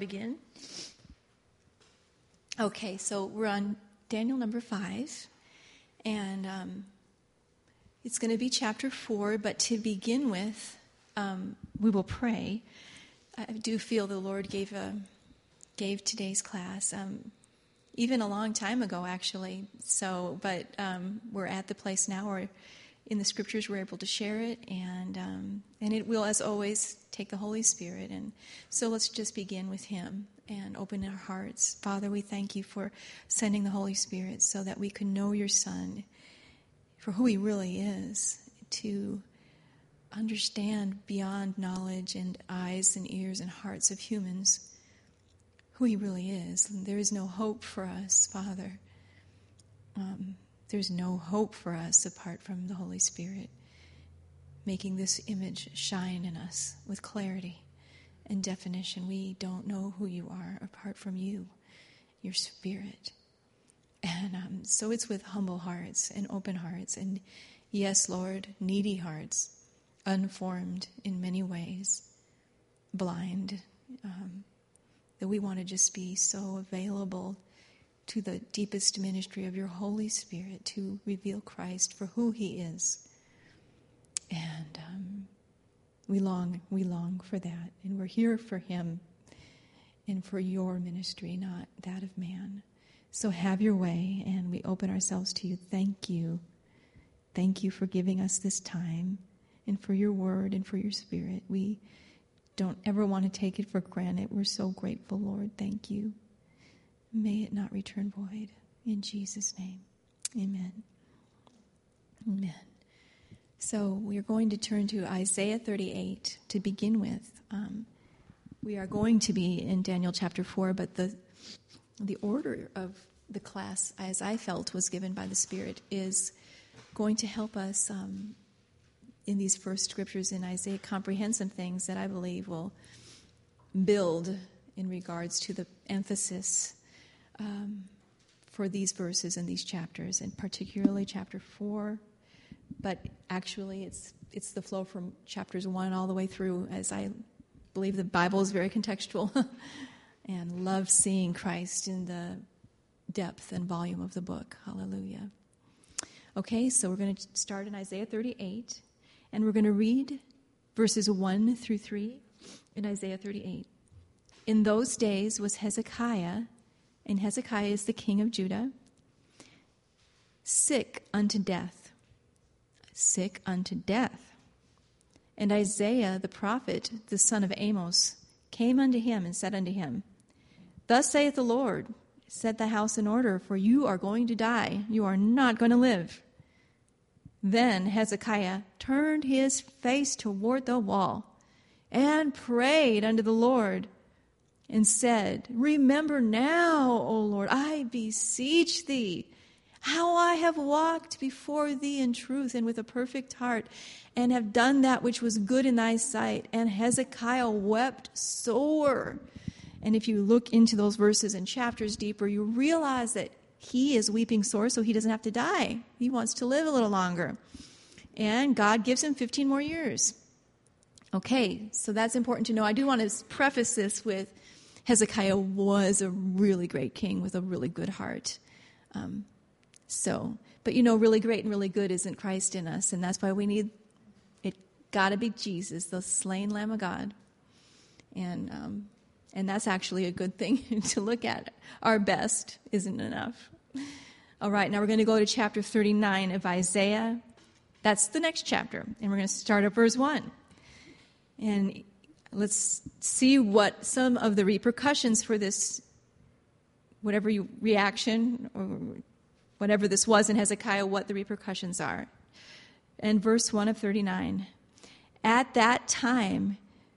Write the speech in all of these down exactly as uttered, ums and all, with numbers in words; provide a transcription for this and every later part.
begin. Okay, so we're on Daniel number five, and um, it's going to be chapter four, but to begin with, um, we will pray. I do feel the Lord gave a, gave today's class, um, even a long time ago, actually. So, but um, we're at the place now where in the Scriptures we're able to share it, and um, and it will, as always, take the Holy Spirit. And so let's just begin with Him and open our hearts. Father, we thank you for sending the Holy Spirit so that we can know your Son for who he really is, to understand beyond knowledge and eyes and ears and hearts of humans who he really is. And there is no hope for us, Father. Um, there's no hope for us apart from the Holy Spirit making this image shine in us with clarity and definition. We don't know who you are apart from you, your Spirit. And um, so it's with humble hearts and open hearts and, yes, Lord, needy hearts, unformed in many ways, blind, um, that we want to just be so available to the deepest ministry of your Holy Spirit to reveal Christ for who he is. And um, we long, we long for that. And we're here for him and for your ministry, not that of man. So have your way, and we open ourselves to you. Thank you. Thank you for giving us this time and for your word and for your Spirit. We don't ever want to take it for granted. We're so grateful, Lord. Thank you. May it not return void. In Jesus' name, amen. Amen. So we are going to turn to Isaiah thirty-eight to begin with. Um, we are going to be in Daniel chapter four, but the the order of the class, as I felt was given by the Spirit, is going to help us um, in these first scriptures in Isaiah comprehend some things that I believe will build in regards to the emphasis um, for these verses and these chapters, and particularly chapter four. But actually, it's it's the flow from chapters one all the way through, as I believe the Bible is very contextual and love seeing Christ in the depth and volume of the book. Hallelujah. Okay, so we're going to start in Isaiah thirty-eight, and we're going to read verses one through three in Isaiah thirty-eight. In those days was Hezekiah, and Hezekiah is the king of Judah, sick unto death. Sick unto death. And Isaiah the prophet, the son of Amos, came unto him and said unto him, Thus saith the Lord, set the house in order, for you are going to die. You are not going to live. Then Hezekiah turned his face toward the wall and prayed unto the Lord and said, Remember now, O Lord, I beseech thee, how I have walked before thee in truth and with a perfect heart, and have done that which was good in thy sight. And Hezekiah wept sore. And if you look into those verses and chapters deeper, you realize that he is weeping sore so he doesn't have to die. He wants to live a little longer. And God gives him fifteen more years. Okay, so that's important to know. I do want to preface this with Hezekiah was a really great king with a really good heart. Um, So, but you know, really great and really good isn't Christ in us, and that's why we need it. Got to be Jesus, the slain Lamb of God, and um, and that's actually a good thing to look at. Our best isn't enough. All right, now we're going to go to chapter thirty-nine of Isaiah. That's the next chapter, and we're going to start at verse one, and let's see what some of the repercussions for this, whatever you reaction or whatever this was in Hezekiah, what the repercussions are. And verse one of thirty-nine. At that time,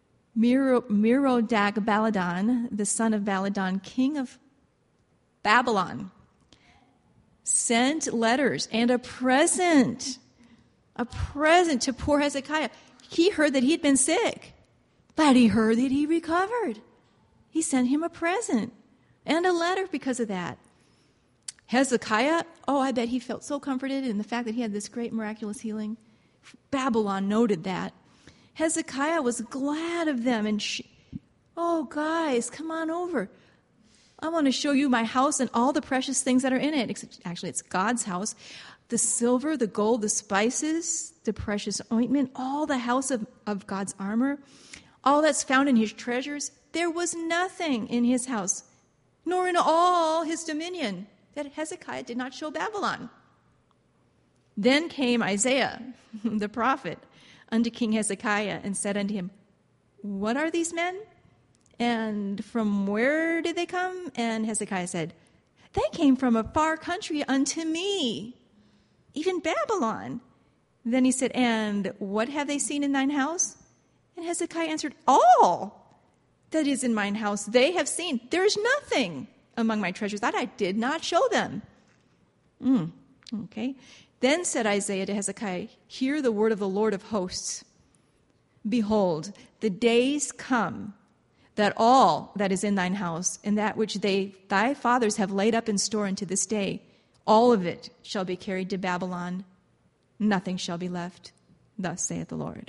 Merodach-Baladan, the son of Baladan, king of Babylon, sent letters and a present, a present to poor Hezekiah. He heard that he'd been sick, but he heard that he recovered. He sent him a present and a letter because of that. Hezekiah, oh, I bet he felt so comforted in the fact that he had this great miraculous healing. Babylon noted that. Hezekiah was glad of them and sh- Oh, guys, come on over. I want to show you my house and all the precious things that are in it. Except, actually, it's God's house. The silver, the gold, the spices, the precious ointment, all the house of, of God's armor, all that's found in his treasures. There was nothing in his house, nor in all his dominion, that Hezekiah did not show Babylon. Then came Isaiah, the prophet, unto King Hezekiah, and said unto him, what are these men? And from where did they come? And Hezekiah said, they came from a far country unto me, even Babylon. Then he said, and what have they seen in thine house? And Hezekiah answered, all that is in mine house they have seen. There is nothing among my treasures that I did not show them. Mm, okay. Then said Isaiah to Hezekiah, hear the word of the Lord of hosts. Behold, the days come that all that is in thine house, and that which they thy fathers have laid up in store unto this day, all of it shall be carried to Babylon. Nothing shall be left. Thus saith the Lord.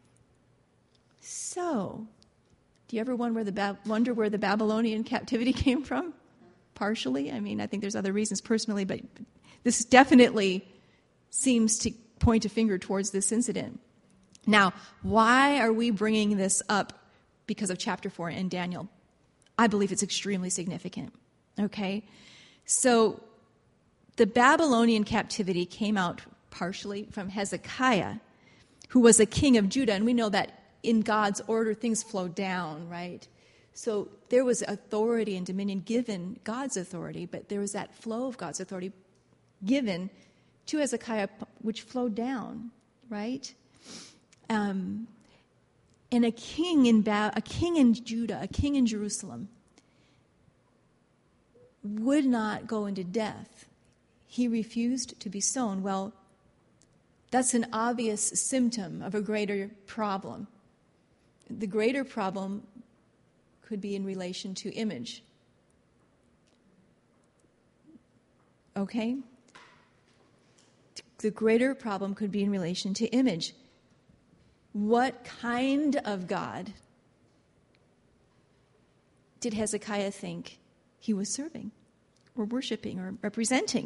So, do you ever wonder where the, ba- wonder where the Babylonian captivity came from? Partially. I mean, I think there's other reasons personally, but this definitely seems to point a finger towards this incident. Now, why are we bringing this up? Because of chapter four in Daniel. I believe it's extremely significant. Okay? So, the Babylonian captivity came out partially from Hezekiah, who was a king of Judah, and we know that in God's order, things flow down, right? So there was authority and dominion given, God's authority, but there was that flow of God's authority given to Hezekiah, which flowed down, right? Um, and a king in ba- a king in Judah, a king in Jerusalem, would not go into death. He refused to be sown. Well, that's an obvious symptom of a greater problem. The greater problem could be in relation to image. Okay? The greater problem could be in relation to image. What kind of God did Hezekiah think he was serving or worshiping or representing?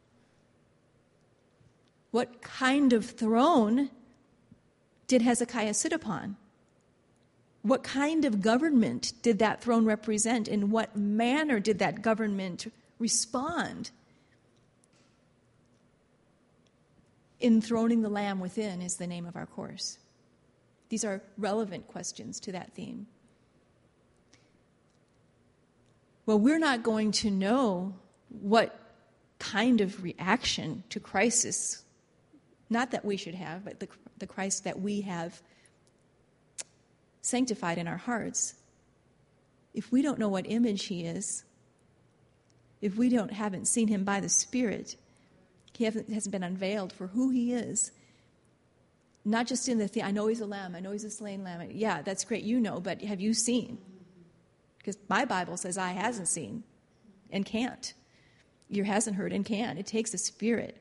What kind of throne did Hezekiah sit upon? What kind of government did that throne represent? In what manner did that government respond? Enthroning the Lamb within is the name of our course. These are relevant questions to that theme. Well, we're not going to know what kind of reaction to crisis, not that we should have, but the, the Christ that we have sanctified in our hearts. If we don't know what image he is, if we don't haven't seen him by the Spirit, he hasn't, hasn't been unveiled for who he is. Not just in the, the I know he's a lamb, I know he's a slain lamb. Yeah, that's great, you know, but have you seen? Because my Bible says eye hasn't seen and can't. Ear hasn't heard and can't. It takes a spirit.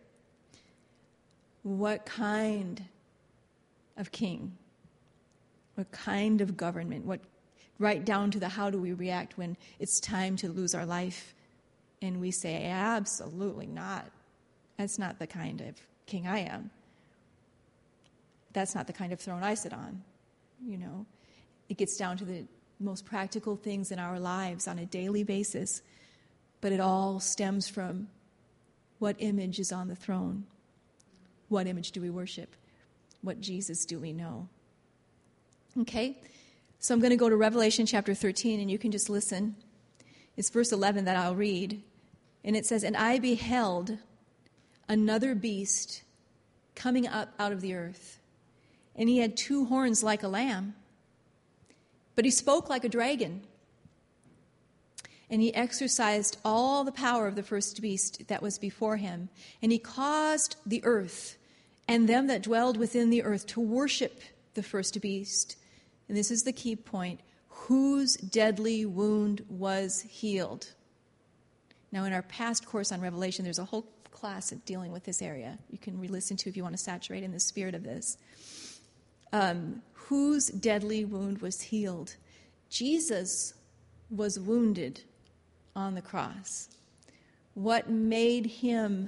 What kind of king? What kind of government? What, right down to the how do we react when it's time to lose our life and we say, absolutely not. That's not the kind of king I am. That's not the kind of throne I sit on. You know, it gets down to the most practical things in our lives on a daily basis, but it all stems from what image is on the throne. What image do we worship? What Jesus do we know? Okay, so I'm going to go to Revelation chapter thirteen, and you can just listen. It's verse eleven that I'll read, and it says, and I beheld another beast coming up out of the earth, and he had two horns like a lamb, but he spoke like a dragon. And he exercised all the power of the first beast that was before him, and he caused the earth and them that dwelled within the earth to worship the first beast. And this is the key point, whose deadly wound was healed. Now, in our past course on Revelation, there's a whole class of dealing with this area. You can re-listen to if you want to saturate in the spirit of this. Um, whose deadly wound was healed. Jesus was wounded on the cross. What made him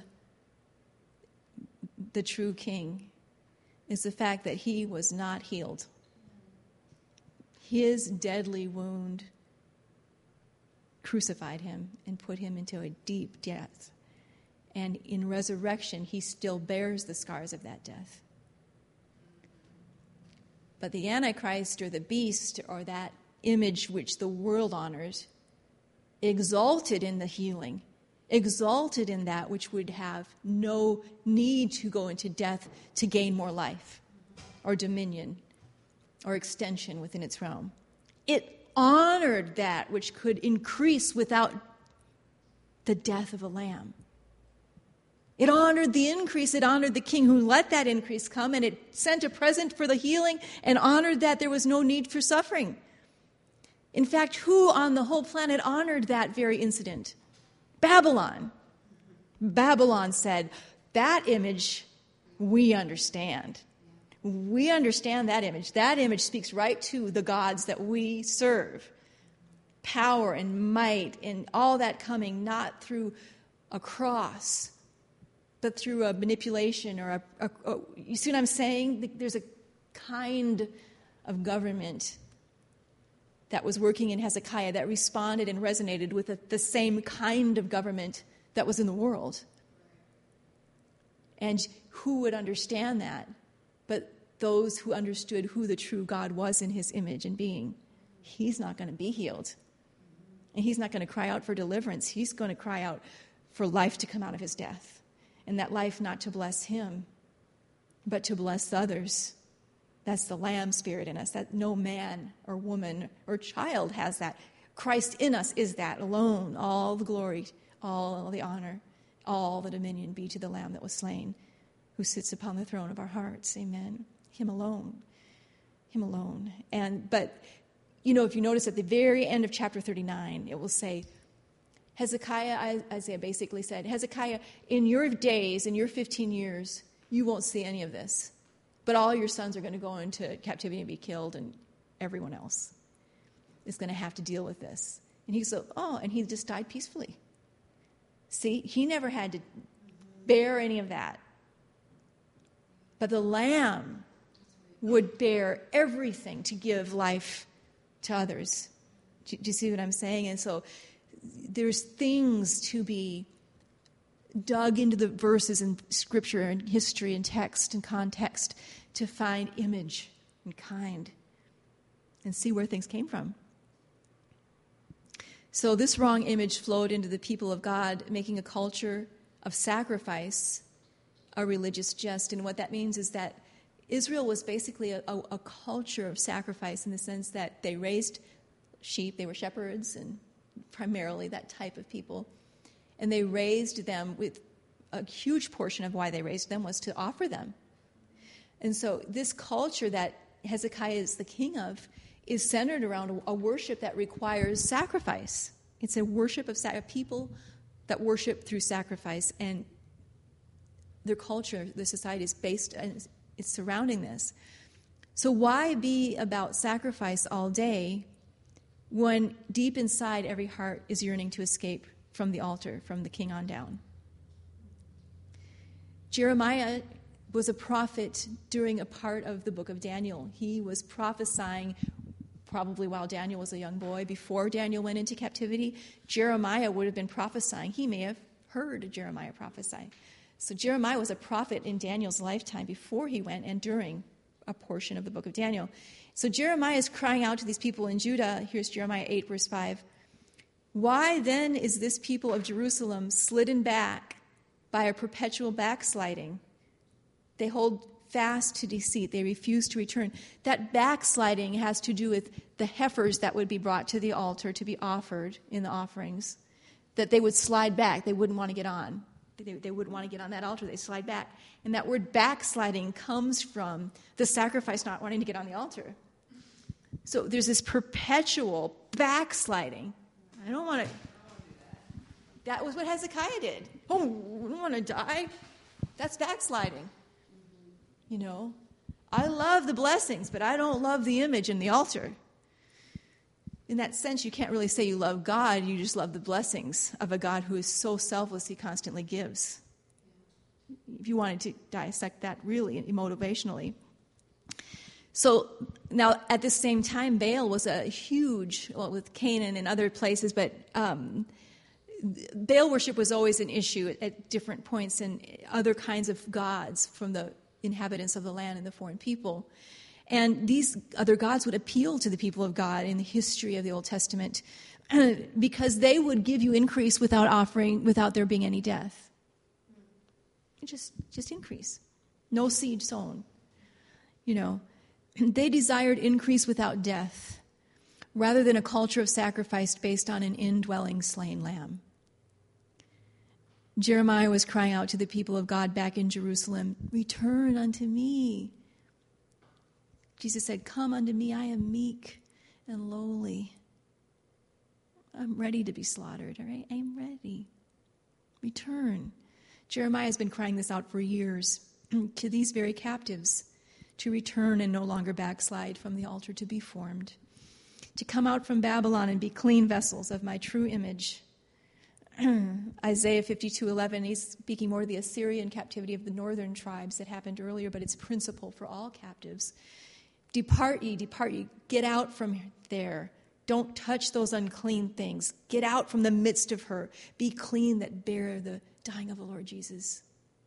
the true king is the fact that he was not healed. His deadly wound crucified him and put him into a deep death. And in resurrection, he still bears the scars of that death. But the Antichrist, or the beast, or that image which the world honors, exalted in the healing, exalted in that which would have no need to go into death to gain more life or dominion or extension within its realm. It honored that which could increase without the death of a lamb. It honored the increase. It honored the king who let that increase come, and it sent a present for the healing and honored that there was no need for suffering. In fact, who on the whole planet honored that very incident? Babylon. Babylon said, that image we understand. We understand that image. That image speaks right to the gods that we serve. Power and might and all that coming not through a cross, but through a manipulation or a, a, a you see what I'm saying? There's a kind of government that was working in Hezekiah that responded and resonated with the, the same kind of government that was in the world. And who would understand that? But those who understood who the true God was in his image and being. He's not going to be healed. And he's not going to cry out for deliverance. He's going to cry out for life to come out of his death. And that life not to bless him, but to bless others. That's the Lamb spirit in us, that no man or woman or child has that. Christ in us is that alone. All the glory, all the honor, all the dominion be to the Lamb that was slain, who sits upon the throne of our hearts. Amen. Him alone. Him alone. And but, you know, if you notice at the very end of chapter thirty-nine, it will say, Hezekiah, Isaiah basically said, Hezekiah, in your days, in your fifteen years, you won't see any of this. But all your sons are going to go into captivity and be killed, and everyone else is going to have to deal with this. And he said, oh, and he just died peacefully. See, he never had to bear any of that. But the Lamb would bear everything to give life to others. Do, do you see what I'm saying? And so there's things to be dug into the verses in Scripture and history and text and context to find image and kind and see where things came from. So this wrong image flowed into the people of God, making a culture of sacrifice a religious jest. And what that means is that Israel was basically a, a, a culture of sacrifice in the sense that they raised sheep. They were shepherds and primarily that type of people. And they raised them with a huge portion of why they raised them was to offer them. And so this culture that Hezekiah is the king of is centered around a worship that requires sacrifice. It's a worship of sac- people that worship through sacrifice. And their culture, the society is based, and it's surrounding this. So why be about sacrifice all day when deep inside every heart is yearning to escape from the altar, from the king on down? Jeremiah was a prophet during a part of the book of Daniel. He was prophesying probably while Daniel was a young boy. Before Daniel went into captivity, Jeremiah would have been prophesying. He may have heard Jeremiah prophesy. So Jeremiah was a prophet in Daniel's lifetime before he went and during a portion of the book of Daniel. So Jeremiah is crying out to these people in Judah. Here's Jeremiah eight, verse five. Why then is this people of Jerusalem slidden back by a perpetual backsliding? They hold fast to deceit. They refuse to return. That backsliding has to do with the heifers that would be brought to the altar to be offered in the offerings, that they would slide back. They wouldn't want to get on. They, they wouldn't want to get on that altar. They slide back. And that word backsliding comes from the sacrifice not wanting to get on the altar. So there's this perpetual backsliding. I don't want to. That was what Hezekiah did. Oh, we don't want to die. That's backsliding. You know, I love the blessings, but I don't love the image in the altar. In that sense, you can't really say you love God. You just love the blessings of a God who is so selfless, he constantly gives. If you wanted to dissect that really motivationally. So now at the same time, Baal was a huge, well, with Canaan and other places, but um, Baal worship was always an issue at, at different points, and other kinds of gods from the inhabitants of the land and the foreign people. And these other gods would appeal to the people of God in the history of the Old Testament because they would give you increase without offering, without there being any death. Just, just increase. No seed sown. You know, they desired increase without death rather than a culture of sacrifice based on an indwelling slain lamb. Jeremiah was crying out to the people of God back in Jerusalem, "Return unto me." Jesus said, "Come unto me, I am meek and lowly. I'm ready to be slaughtered, all right? I am ready. Return." Jeremiah has been crying this out for years to these very captives, to return and no longer backslide from the altar, to be formed, to come out from Babylon and be clean vessels of my true image. Isaiah fifty-two eleven, he's speaking more of the Assyrian captivity of the northern tribes that happened earlier, but it's principle for all captives. Depart ye, depart ye, get out from there. Don't touch those unclean things. Get out from the midst of her. Be clean that bear the dying of the Lord Jesus.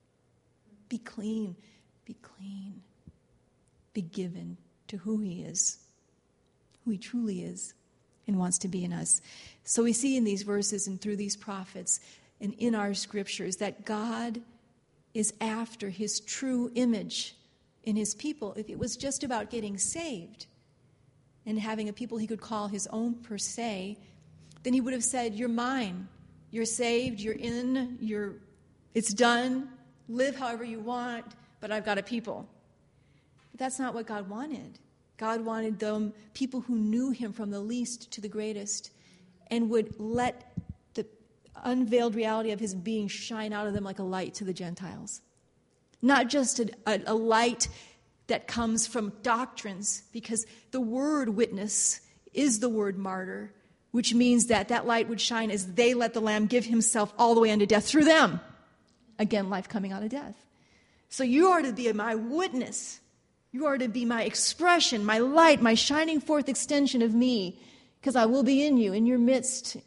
Be clean, be clean. Be given to who he is, who he truly is and wants to be in us. So we see in these verses and through these prophets and in our scriptures that God is after his true image in his people. If it was just about getting saved and having a people he could call his own per se, then he would have said, "You're mine. You're saved. You're in. You're. It's done. Live however you want, but I've got a people." But that's not what God wanted. God wanted them, people who knew him from the least to the greatest, and would let the unveiled reality of his being shine out of them like a light to the Gentiles. Not just a, a, a light that comes from doctrines, because the word witness is the word martyr, which means that that light would shine as they let the Lamb give himself all the way unto death through them. Again, life coming out of death. So you are to be my witness. You are to be my expression, my light, my shining forth extension of me, because I will be in you, in your midst.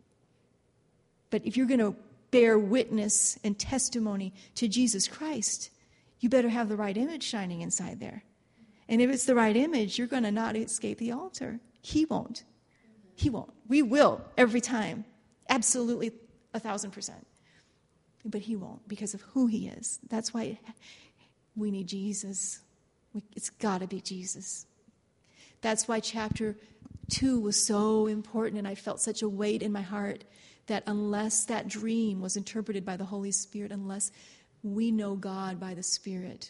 But if you're going to bear witness and testimony to Jesus Christ, you better have the right image shining inside there. And if it's the right image, you're going to not escape the altar. He won't. He won't. We will every time. Absolutely a thousand percent. But he won't because of who he is. That's why we need Jesus. It's got to be Jesus. That's why chapter two was so important, and I felt such a weight in my heart that unless that dream was interpreted by the Holy Spirit, unless we know God by the Spirit,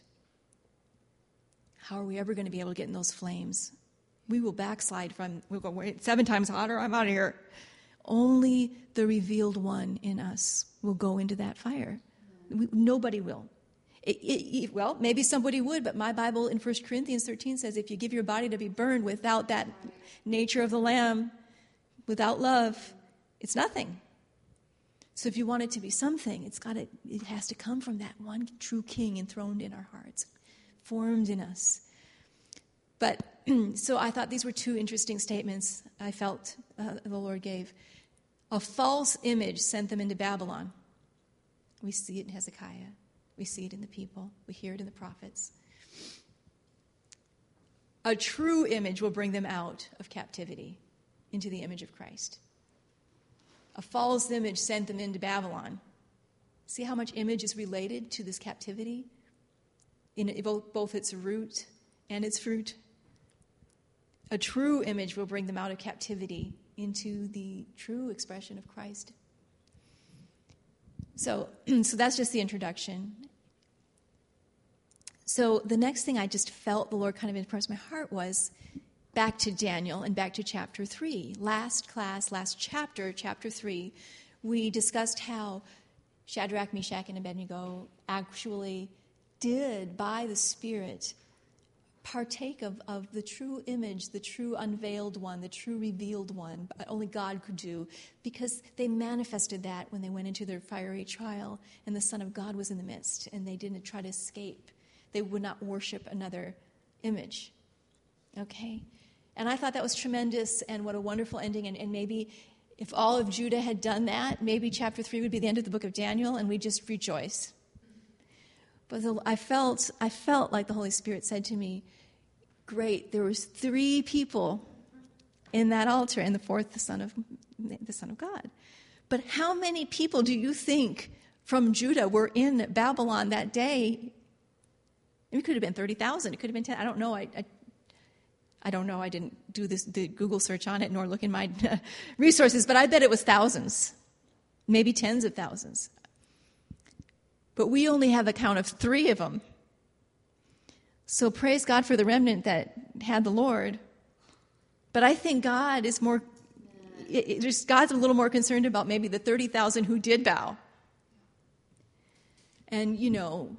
how are we ever going to be able to get in those flames? We will backslide from, we'll go, wait, seven times hotter, I'm out of here. Only the revealed one in us will go into that fire. We, nobody will. It, it, it, well, maybe somebody would, but my Bible in First Corinthians thirteen says if you give your body to be burned without that nature of the Lamb, without love, it's nothing. So if you want it to be something, it's got to, it has to come from that one true King enthroned in our hearts, formed in us. But so I thought these were two interesting statements I felt uh, the Lord gave. A false image sent them into Babylon. We see it in Hezekiah. We see it in the people. We hear it in the prophets. A true image will bring them out of captivity into the image of Christ. A false image sent them into Babylon. See how much image is related to this captivity in both its root and its fruit? A true image will bring them out of captivity into the true expression of Christ. So, so that's just the introduction. So the next thing I just felt the Lord kind of impressed my heart was back to Daniel and back to chapter three. Last class, last chapter, chapter three, we discussed how Shadrach, Meshach, and Abednego actually did, by the Spirit, partake of, of the true image, the true unveiled one, the true revealed one, only God could do, because they manifested that when they went into their fiery trial, and the Son of God was in the midst, and they didn't try to escape. They would not worship another image. Okay? And I thought that was tremendous, and what a wonderful ending, and, and maybe if all of Judah had done that, maybe chapter three would be the end of the book of Daniel, and we'd just rejoice. But the, I felt I felt like the Holy Spirit said to me, great, there was three people in that altar, and the fourth, the Son of the Son of God. But how many people do you think from Judah were in Babylon that day? It could have been thirty thousand. It could have been ten. I don't know. I, I I don't know. I didn't do this the Google search on it, nor look in my uh, resources, but I bet it was thousands, maybe tens of thousands. But we only have a count of three of them. So praise God for the remnant that had the Lord. But I think God is more, it, it, just God's a little more concerned about maybe the thirty thousand who did bow. And, you know,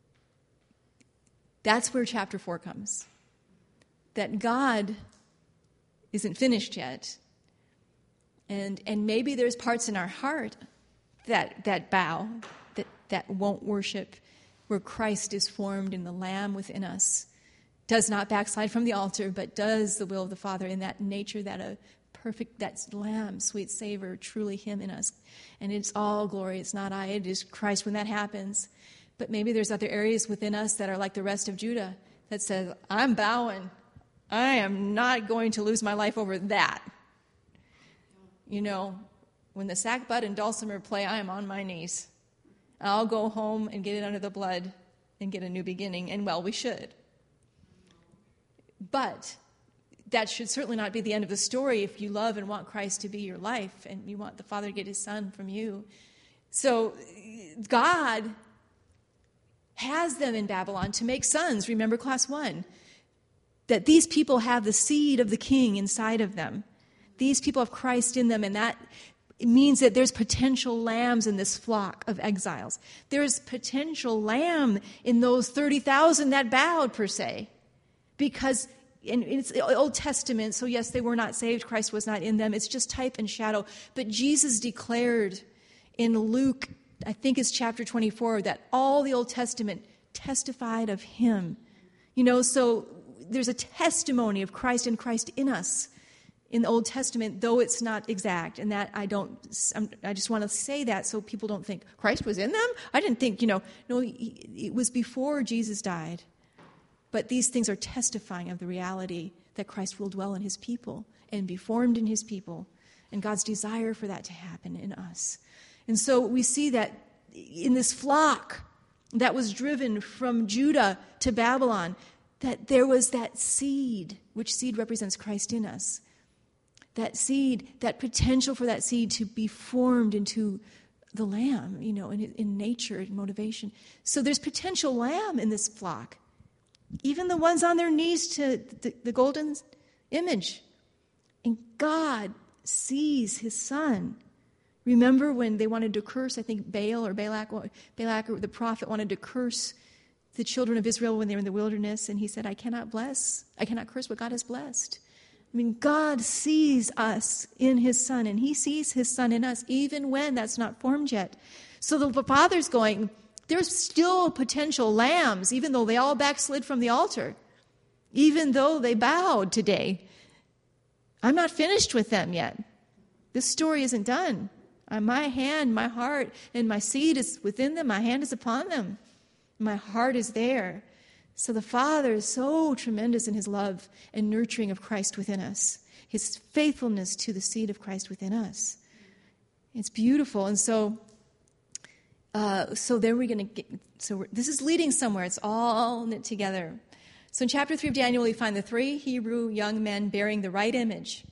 that's where chapter four comes. That God isn't finished yet. And and maybe there's parts in our heart that that bow, that, that won't worship, where Christ is formed in the Lamb within us, does not backslide from the altar, but does the will of the Father in that nature, that a perfect, that Lamb, sweet savor, truly Him in us. And it's all glory. It's not I, it is Christ when that happens. But maybe there's other areas within us that are like the rest of Judah that says, I'm bowing. I am not going to lose my life over that. You know, when the sackbut and dulcimer play, I am on my knees. I'll go home and get it under the blood and get a new beginning. And, well, we should. But that should certainly not be the end of the story if you love and want Christ to be your life and you want the Father to get His Son from you. So God has them in Babylon to make sons. Remember class one. That these people have the seed of the King inside of them. These people have Christ in them, and that it means that there's potential lambs in this flock of exiles. There's potential lamb in those thirty thousand that bowed, per se. Because in, it's the Old Testament, so yes, they were not saved. Christ was not in them. It's just type and shadow. But Jesus declared in Luke, I think it's chapter twenty-four, that all the Old Testament testified of Him. You know, so there's a testimony of Christ and Christ in us in the Old Testament, though it's not exact. And that I don't, I'm, I just want to say that so people don't think Christ was in them. I didn't think, you know, no, he, it was before Jesus died. But these things are testifying of the reality that Christ will dwell in His people and be formed in His people, and God's desire for that to happen in us. And so we see that in this flock that was driven from Judah to Babylon, that there was that seed, which seed represents Christ in us. That seed, that potential for that seed to be formed into the lamb, you know, in, in nature and motivation. So there's potential lamb in this flock. Even the ones on their knees to the, the golden image. And God sees His Son. Remember when they wanted to curse, I think Baal or Balak, Balak or the prophet wanted to curse the children of Israel when they were in the wilderness, and he said, I cannot bless, I cannot curse what God has blessed. I mean, God sees us in His Son, and He sees His Son in us, even when that's not formed yet. So the Father's going, there's still potential lambs, even though they all backslid from the altar, even though they bowed today. I'm not finished with them yet. This story isn't done. My hand, my heart, and my seed is within them. My hand is upon them. My heart is there. So the Father is so tremendous in His love and nurturing of Christ within us. His faithfulness to the seed of Christ within us. It's beautiful. And so, uh, so then we're going to get, so we're, this is leading somewhere. It's all knit together. So in chapter three of Daniel, we find the three Hebrew young men bearing the right image,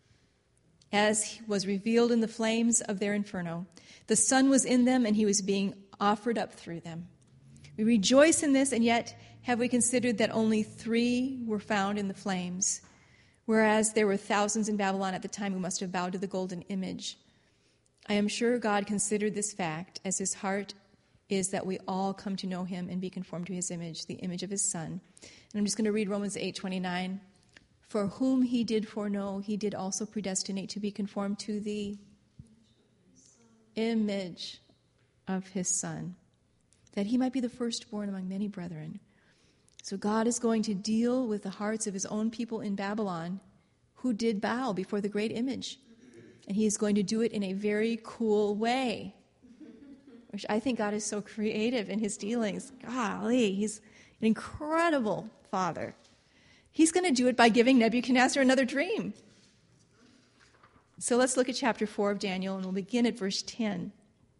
as was revealed in the flames of their inferno. The Son was in them, and He was being offered up through them. We rejoice in this, and yet have we considered that only three were found in the flames, whereas there were thousands in Babylon at the time who must have bowed to the golden image. I am sure God considered this fact, as His heart is that we all come to know him and be conformed to his image, the image of his Son. And I'm just going to read Romans eight twenty-nine. For whom he did foreknow, he did also predestinate to be conformed to the image of his Son, that he might be the firstborn among many brethren. So God is going to deal with the hearts of his own people in Babylon who did bow before the great image. And he is going to do it in a very cool way, which I think God is so creative in his dealings. Golly, he's an incredible Father. He's going to do it by giving Nebuchadnezzar another dream. So let's look at chapter four of Daniel, and we'll begin at verse ten.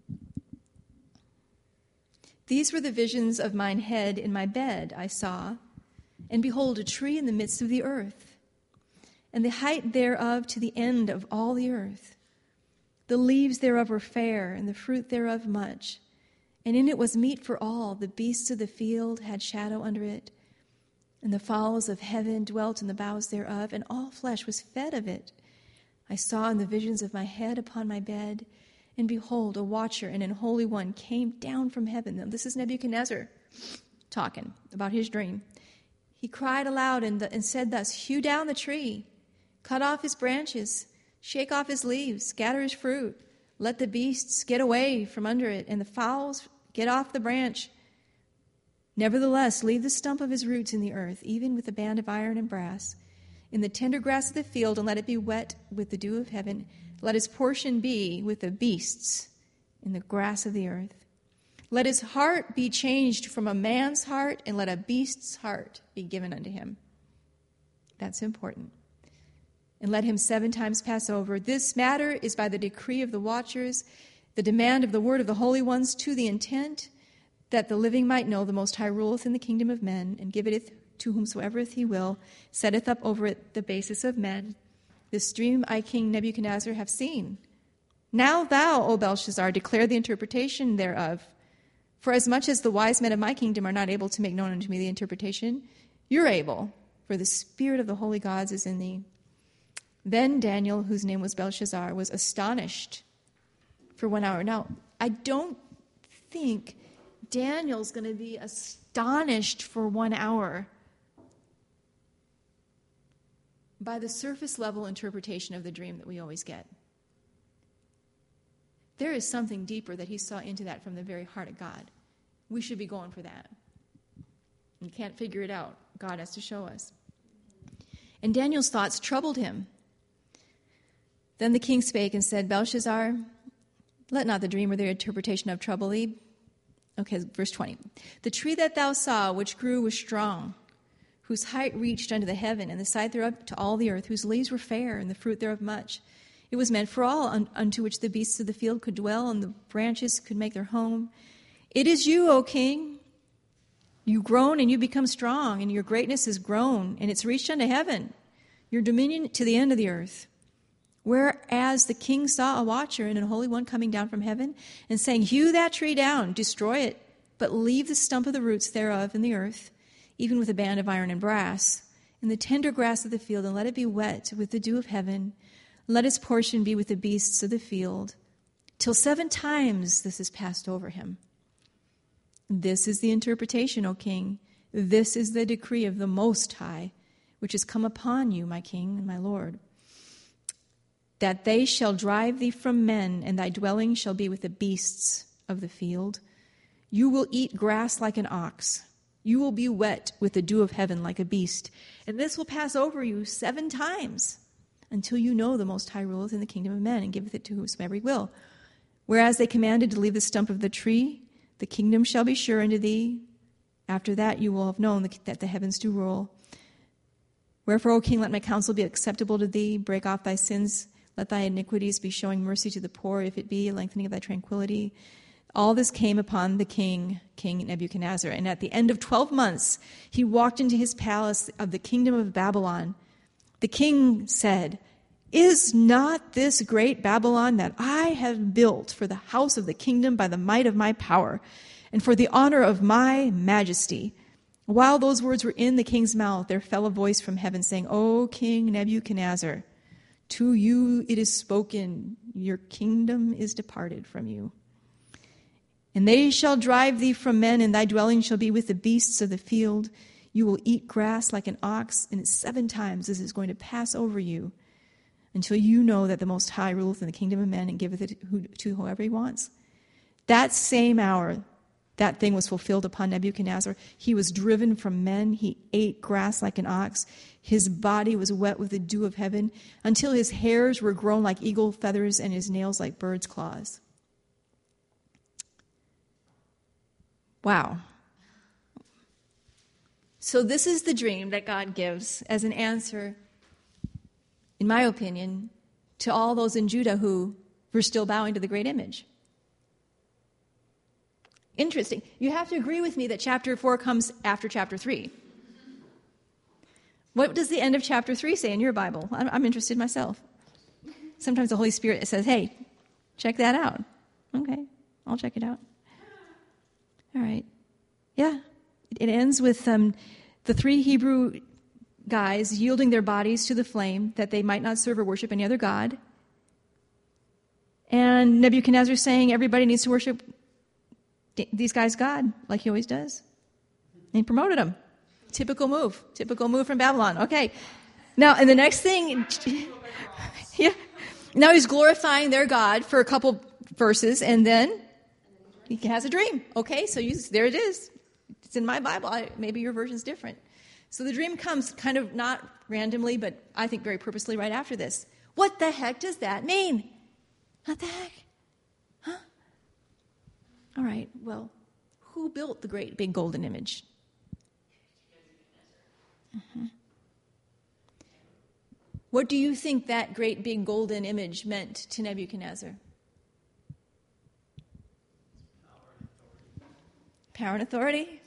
These were the visions of mine head in my bed I saw, and behold, a tree in the midst of the earth, and the height thereof to the end of all the earth. The leaves thereof were fair, and the fruit thereof much. And in it was meat for all. The beasts of the field had shadow under it, and the fowls of heaven dwelt in the boughs thereof, and all flesh was fed of it. I saw in the visions of my head upon my bed, and behold, a watcher and an holy one came down from heaven. Now, this is Nebuchadnezzar talking about his dream. He cried aloud and, and said thus, hew down the tree, cut off his branches, shake off his leaves, scatter his fruit. Let the beasts get away from under it, and the fowls get off the branch. Nevertheless, leave the stump of his roots in the earth, even with a band of iron and brass, in the tender grass of the field, and let it be wet with the dew of heaven. Let his portion be with the beasts in the grass of the earth. Let his heart be changed from a man's heart, and let a beast's heart be given unto him. That's important. And let him seven times pass over. This matter is by the decree of the watchers, the demand of the word of the holy ones, to the intent that the living might know the Most High ruleth in the kingdom of men, and giveth it to whomsoever he will, setteth up over it the basis of men. This dream I, King Nebuchadnezzar, have seen. Now thou, O Belshazzar, declare the interpretation thereof. For as much as the wise men of my kingdom are not able to make known unto me the interpretation, you're able, for the spirit of the holy gods is in thee. Then Daniel, whose name was Belshazzar, was astonished for one hour. Now, I don't think Daniel's going to be astonished for one hour by the surface level interpretation of the dream that we always get. There is something deeper that he saw into that from the very heart of God. We should be going for that. You can't figure it out. God has to show us. And Daniel's thoughts troubled him. Then the king spake and said, Belshazzar, let not the dream or the interpretation of trouble thee. Okay, verse twenty. The tree that thou saw, which grew, was strong, whose height reached unto the heaven, and the sight thereof to all the earth, whose leaves were fair, and the fruit thereof much. It was meant for all, un- unto which the beasts of the field could dwell, and the branches could make their home. It is you, O king. You grown and you become strong, and your greatness is grown, and it's reached unto heaven, your dominion to the end of the earth. Whereas the king saw a watcher and a holy one coming down from heaven, and saying, hew that tree down, destroy it, but leave the stump of the roots thereof in the earth, even with a band of iron and brass, in the tender grass of the field, and let it be wet with the dew of heaven. Let its portion be with the beasts of the field, till seven times this is passed over him. This is the interpretation, O king. This is the decree of the Most High, which is come upon you, my king and my lord, that they shall drive thee from men, and thy dwelling shall be with the beasts of the field. You will eat grass like an ox. You will be wet with the dew of heaven like a beast. And this will pass over you seven times, until you know the Most High ruleth in the kingdom of men, and giveth it to whosoever he will. Whereas they commanded to leave the stump of the tree, the kingdom shall be sure unto thee. After that you will have known that the heavens do rule. Wherefore, O king, let my counsel be acceptable to thee. Break off thy sins. Let thy iniquities be showing mercy to the poor, if it be a lengthening of thy tranquility. All this came upon the king, King Nebuchadnezzar. And at the end of twelve months, he walked into his palace of the kingdom of Babylon. The king said, Is not this great Babylon that I have built for the house of the kingdom by the might of my power, and for the honor of my majesty? While those words were in the king's mouth, there fell a voice from heaven saying, O King Nebuchadnezzar, to you it is spoken, your kingdom is departed from you. And they shall drive thee from men, and thy dwelling shall be with the beasts of the field. You will eat grass like an ox, and seven times this is going to pass over you, until you know that the Most High ruleth in the kingdom of men and giveth it to whoever he wants. That same hour, that thing was fulfilled upon Nebuchadnezzar. He was driven from men. He ate grass like an ox. His body was wet with the dew of heaven, until his hairs were grown like eagle feathers and his nails like bird's claws. Wow. So this is the dream that God gives as an answer, in my opinion, to all those in Judah who were still bowing to the great image. Interesting. You have to agree with me that chapter four comes after chapter three. What does the end of chapter three say in your Bible? I'm, I'm interested myself. Sometimes the Holy Spirit says, hey, check that out. Okay, I'll check it out. All right. Yeah. It ends with um, the three Hebrew guys yielding their bodies to the flame that they might not serve or worship any other god. And Nebuchadnezzar saying everybody needs to worship these guys God, like he always does. And he promoted them. Typical move. Typical move from Babylon. Okay. Now, and the next thing, yeah. Now he's glorifying their God for a couple verses, and then he has a dream. Okay, so you, there it is. It's in my Bible. I, maybe your version's different. So the dream comes kind of not randomly, but I think very purposely right after this. What the heck does that mean? What the heck? Huh? All right, well, who built the great big golden image? Mm-hmm. What do you think that great big golden image meant to Nebuchadnezzar? Power and authority?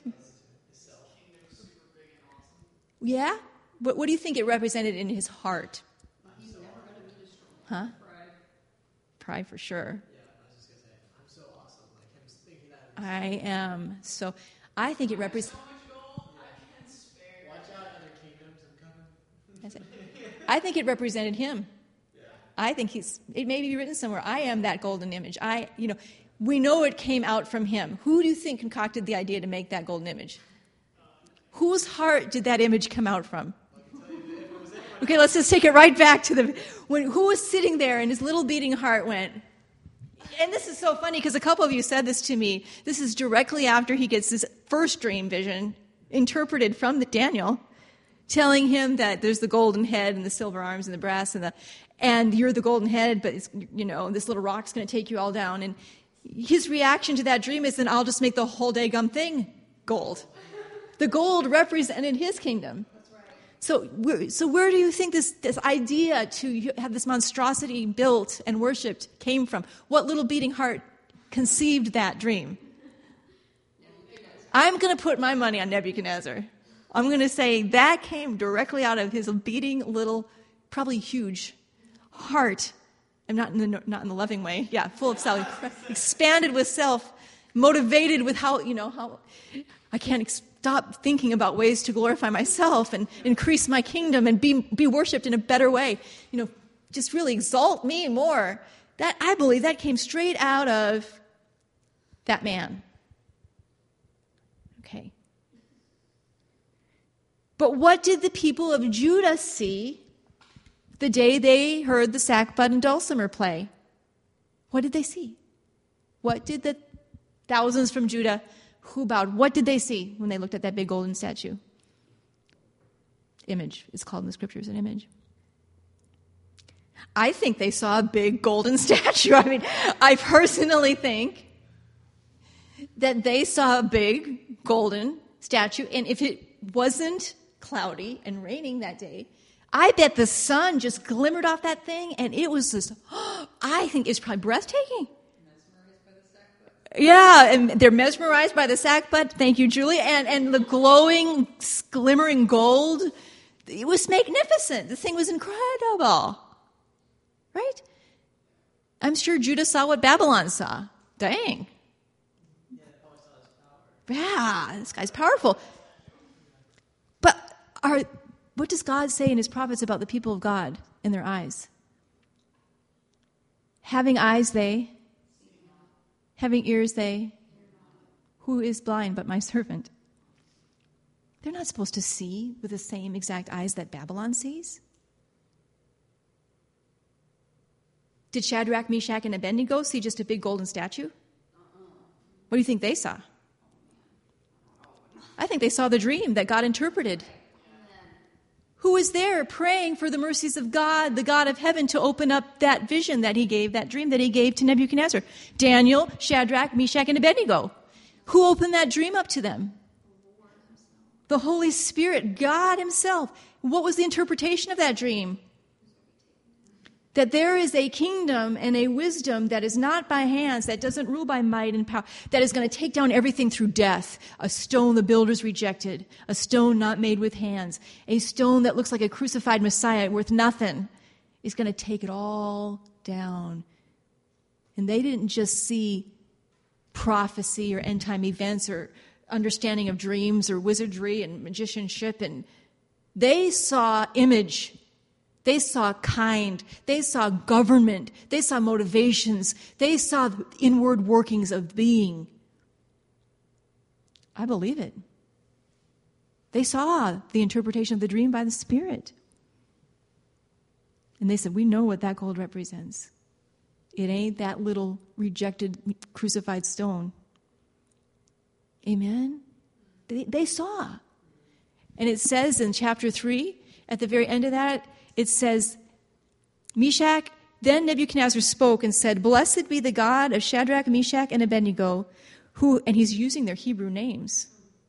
Yeah? But what do you think it represented in his heart? Huh? Pride for sure. I am so. I think it represents. I think it represented him. I think he's. It may be written somewhere. I am that golden image. I, you know, we know it came out from him. Who do you think concocted the idea to make that golden image? Whose heart did that image come out from? Okay, let's just take it right back to the when who was sitting there and his little beating heart went. And this is so funny because a couple of you said this to me. This is directly after he gets his first dream vision interpreted from the Daniel, telling him that there's the golden head and the silver arms and the brass and the, and you're the golden head, but it's, you know, this little rock's going to take you all down. And his reaction to that dream is, then I'll just make the whole daggum thing gold. The gold represented his kingdom. So, so where do you think this, this idea to have this monstrosity built and worshipped came from? What little beating heart conceived that dream? I'm going to put my money on Nebuchadnezzar. I'm going to say that came directly out of his beating little, probably huge heart. I'm not in the not in the loving way. Yeah, full of self, expanded with self, motivated with how you know how I can't. Exp- Stop thinking about ways to glorify myself and increase my kingdom and be be worshipped in a better way. You know, just really exalt me more. That I believe that came straight out of that man. Okay. But what did the people of Judah see the day they heard the sackbut and dulcimer play? What did they see? What did the thousands from Judah who bowed, what did they see when they looked at that big golden statue? Image. It's called in the scriptures an image. I think they saw a big golden statue. I mean, I personally think that they saw a big golden statue, and if it wasn't cloudy and raining that day, I bet the sun just glimmered off that thing, and it was just, oh, I think it's probably breathtaking. Yeah, and they're mesmerized by the sackbut. Thank you, Julie. And and the glowing, glimmering gold. It was magnificent. The thing was incredible. Right? I'm sure Judah saw what Babylon saw. Dang. Yeah, this guy's powerful. But are what does God say in his prophets about the people of God in their eyes? Having eyes, they... Having ears, they Who is blind but my servant? They're not supposed to see with the same exact eyes that Babylon sees. Did Shadrach, Meshach, and Abednego see just a big golden statue? What do you think they saw? I think they saw the dream that God interpreted. Who was there praying for the mercies of God, the God of heaven, to open up that vision that he gave, that dream that he gave to Nebuchadnezzar? Daniel, Shadrach, Meshach, and Abednego. Who opened that dream up to them? The Holy Spirit, God himself. What was the interpretation of that dream? That there is a kingdom and a wisdom that is not by hands, that doesn't rule by might and power, that is going to take down everything through death. A stone the builders rejected, a stone not made with hands, a stone that looks like a crucified Messiah worth nothing, is going to take it all down. And they didn't just see prophecy or end-time events or understanding of dreams or wizardry and magicianship, and they saw image. They saw kind. They saw government. They saw motivations. They saw the inward workings of being. I believe it. They saw the interpretation of the dream by the Spirit. And they said, we know what that gold represents. It ain't that little rejected crucified stone. Amen? They, they saw. And it says in chapter three, at the very end of that, it says, Meshach, then Nebuchadnezzar spoke and said, blessed be the God of Shadrach, Meshach, and Abednego, who, and he's using their Hebrew names,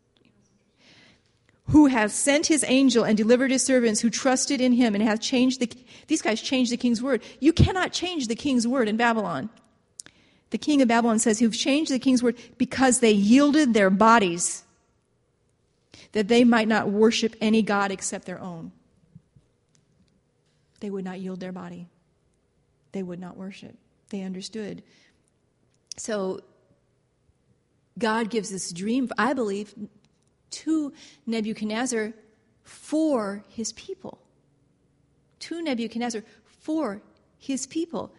who has sent his angel and delivered his servants who trusted in him and hath changed the, these guys changed the king's word. You cannot change the king's word in Babylon. The king of Babylon says, who've changed the king's word because they yielded their bodies, that they might not worship any god except their own. They would not yield their body. They would not worship. They understood. So God gives this dream, I believe, to Nebuchadnezzar for his people. To Nebuchadnezzar for his people.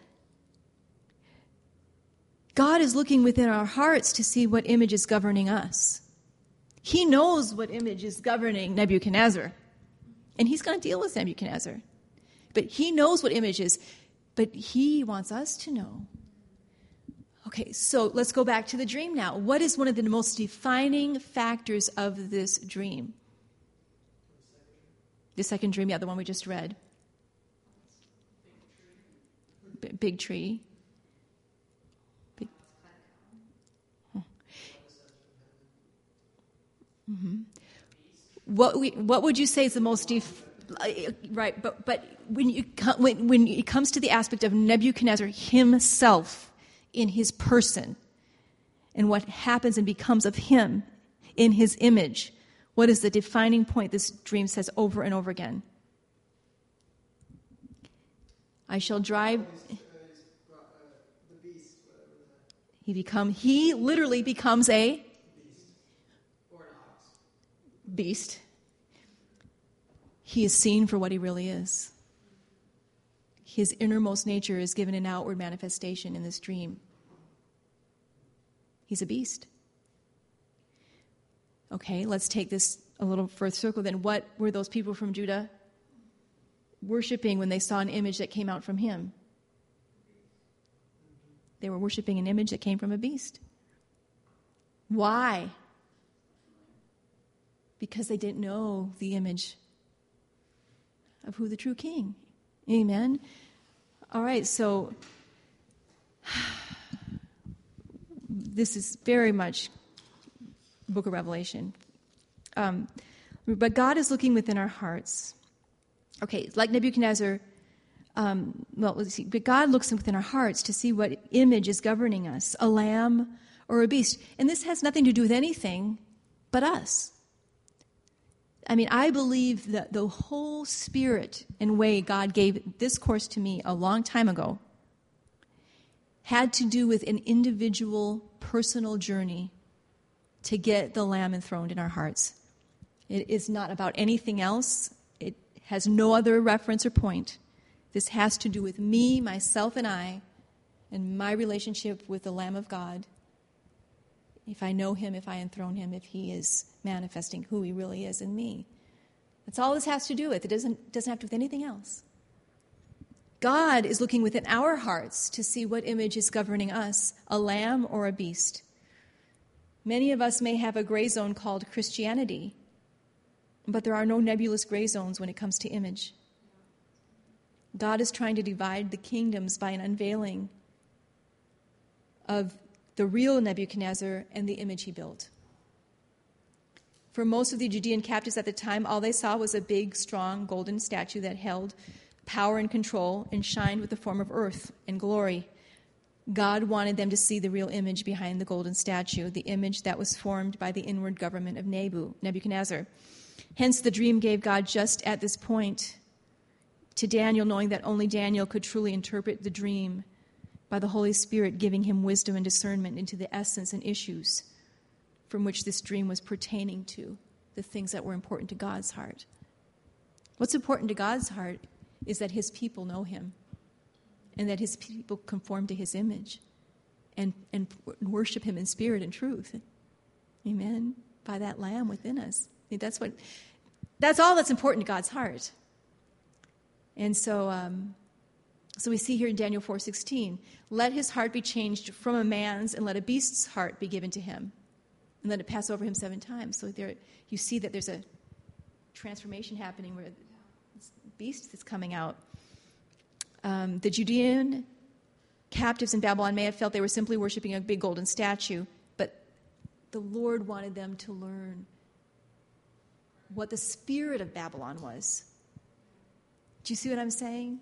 God is looking within our hearts to see what image is governing us. He knows what image is governing Nebuchadnezzar. And he's going to deal with Nebuchadnezzar. But he knows what image is. But he wants us to know. Okay, so let's go back to the dream now. What is one of the most defining factors of this dream? The second dream, yeah, the one we just read. B- big tree. Big. Huh. Mm-hmm. What we, what would you say is the most def- right? But but when you when when it comes to the aspect of Nebuchadnezzar himself in his person, and what happens and becomes of him in his image, what is the defining point this dream says over and over again? I shall drive. He become. He literally becomes a beast. He is seen for what he really is. His innermost nature is given an outward manifestation in this dream. He's a beast. Okay, let's take this a little further circle then. What were those people from Judah worshiping when they saw an image that came out from him? They were worshiping an image that came from a beast. Why? Because they didn't know the image of who the true king. Amen. All right, so this is very much Book of Revelation. Um, but God is looking within our hearts. Okay, like Nebuchadnezzar, um, well, let's see, but God looks within our hearts to see what image is governing us, a lamb or a beast. And this has nothing to do with anything but us. I mean, I believe that the whole spirit and way God gave this course to me a long time ago had to do with an individual, personal journey to get the Lamb enthroned in our hearts. It is not about anything else. It has no other reference or point. This has to do with me, myself, and I, and my relationship with the Lamb of God if I know him, if I enthrone him, if he is manifesting who he really is in me. That's all this has to do with. It doesn't, doesn't have to do with anything else. God is looking within our hearts to see what image is governing us, a lamb or a beast. Many of us may have a gray zone called Christianity, but there are no nebulous gray zones when it comes to image. God is trying to divide the kingdoms by an unveiling of the real Nebuchadnezzar and the image he built. For most of the Judean captives at the time, all they saw was a big, strong, golden statue that held power and control and shined with the form of earth and glory. God wanted them to see the real image behind the golden statue, the image that was formed by the inward government of Nebu, Nebuchadnezzar. Hence, the dream gave God just at this point to Daniel, knowing that only Daniel could truly interpret the dream by the Holy Spirit giving him wisdom and discernment into the essence and issues from which this dream was pertaining to, the things that were important to God's heart. What's important to God's heart is that his people know him and that his people conform to his image and, and worship him in spirit and truth. Amen? By that Lamb within us. That's what. That's all that's important to God's heart. And so... Um, So we see here in Daniel four sixteen, let his heart be changed from a man's and let a beast's heart be given to him. And let it pass over him seven times. So there you see that there's a transformation happening where this beast is coming out. Um, the Judean captives in Babylon may have felt they were simply worshiping a big golden statue, but the Lord wanted them to learn what the spirit of Babylon was. Do you see what I'm saying?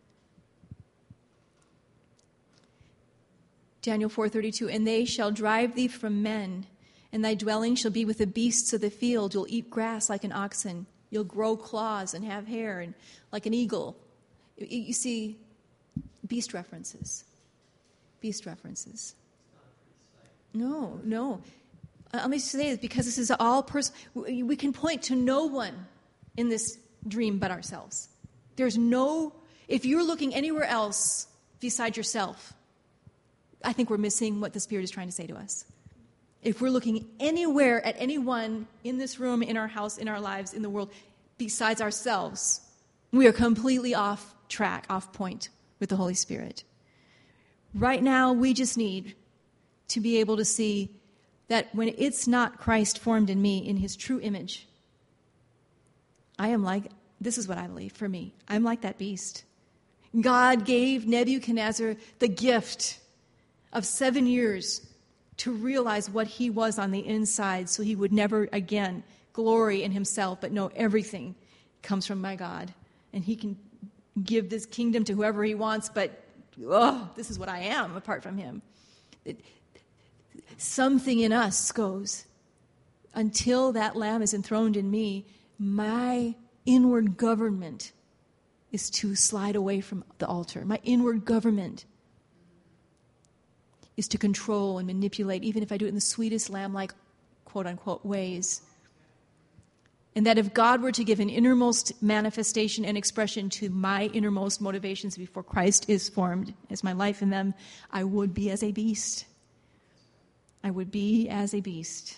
Daniel four thirty-two, and they shall drive thee from men, and thy dwelling shall be with the beasts of the field. You'll eat grass like an oxen. You'll grow claws and have hair and like an eagle. You, you see, beast references. Beast references. No, no. Uh, let me say this, because this is all personal. We can point to no one in this dream but ourselves. There's no, if you're looking anywhere else beside yourself, I think we're missing what the Spirit is trying to say to us. If we're looking anywhere at anyone in this room, in our house, in our lives, in the world, besides ourselves, we are completely off track, off point with the Holy Spirit. Right now, we just need to be able to see that when it's not Christ formed in me in his true image, I am like, this is what I believe for me, I'm like that beast. God gave Nebuchadnezzar the gift of seven years to realize what he was on the inside so he would never again glory in himself, but know everything comes from my God. And he can give this kingdom to whoever he wants, but, oh, this is what I am apart from him. It, something in us goes, until that Lamb is enthroned in me, my inward government is to slide away from the altar. My inward government is to control and manipulate, even if I do it in the sweetest lamb-like, quote-unquote, ways. And that if God were to give an innermost manifestation and expression to my innermost motivations before Christ is formed as my life in them, I would be as a beast. I would be as a beast.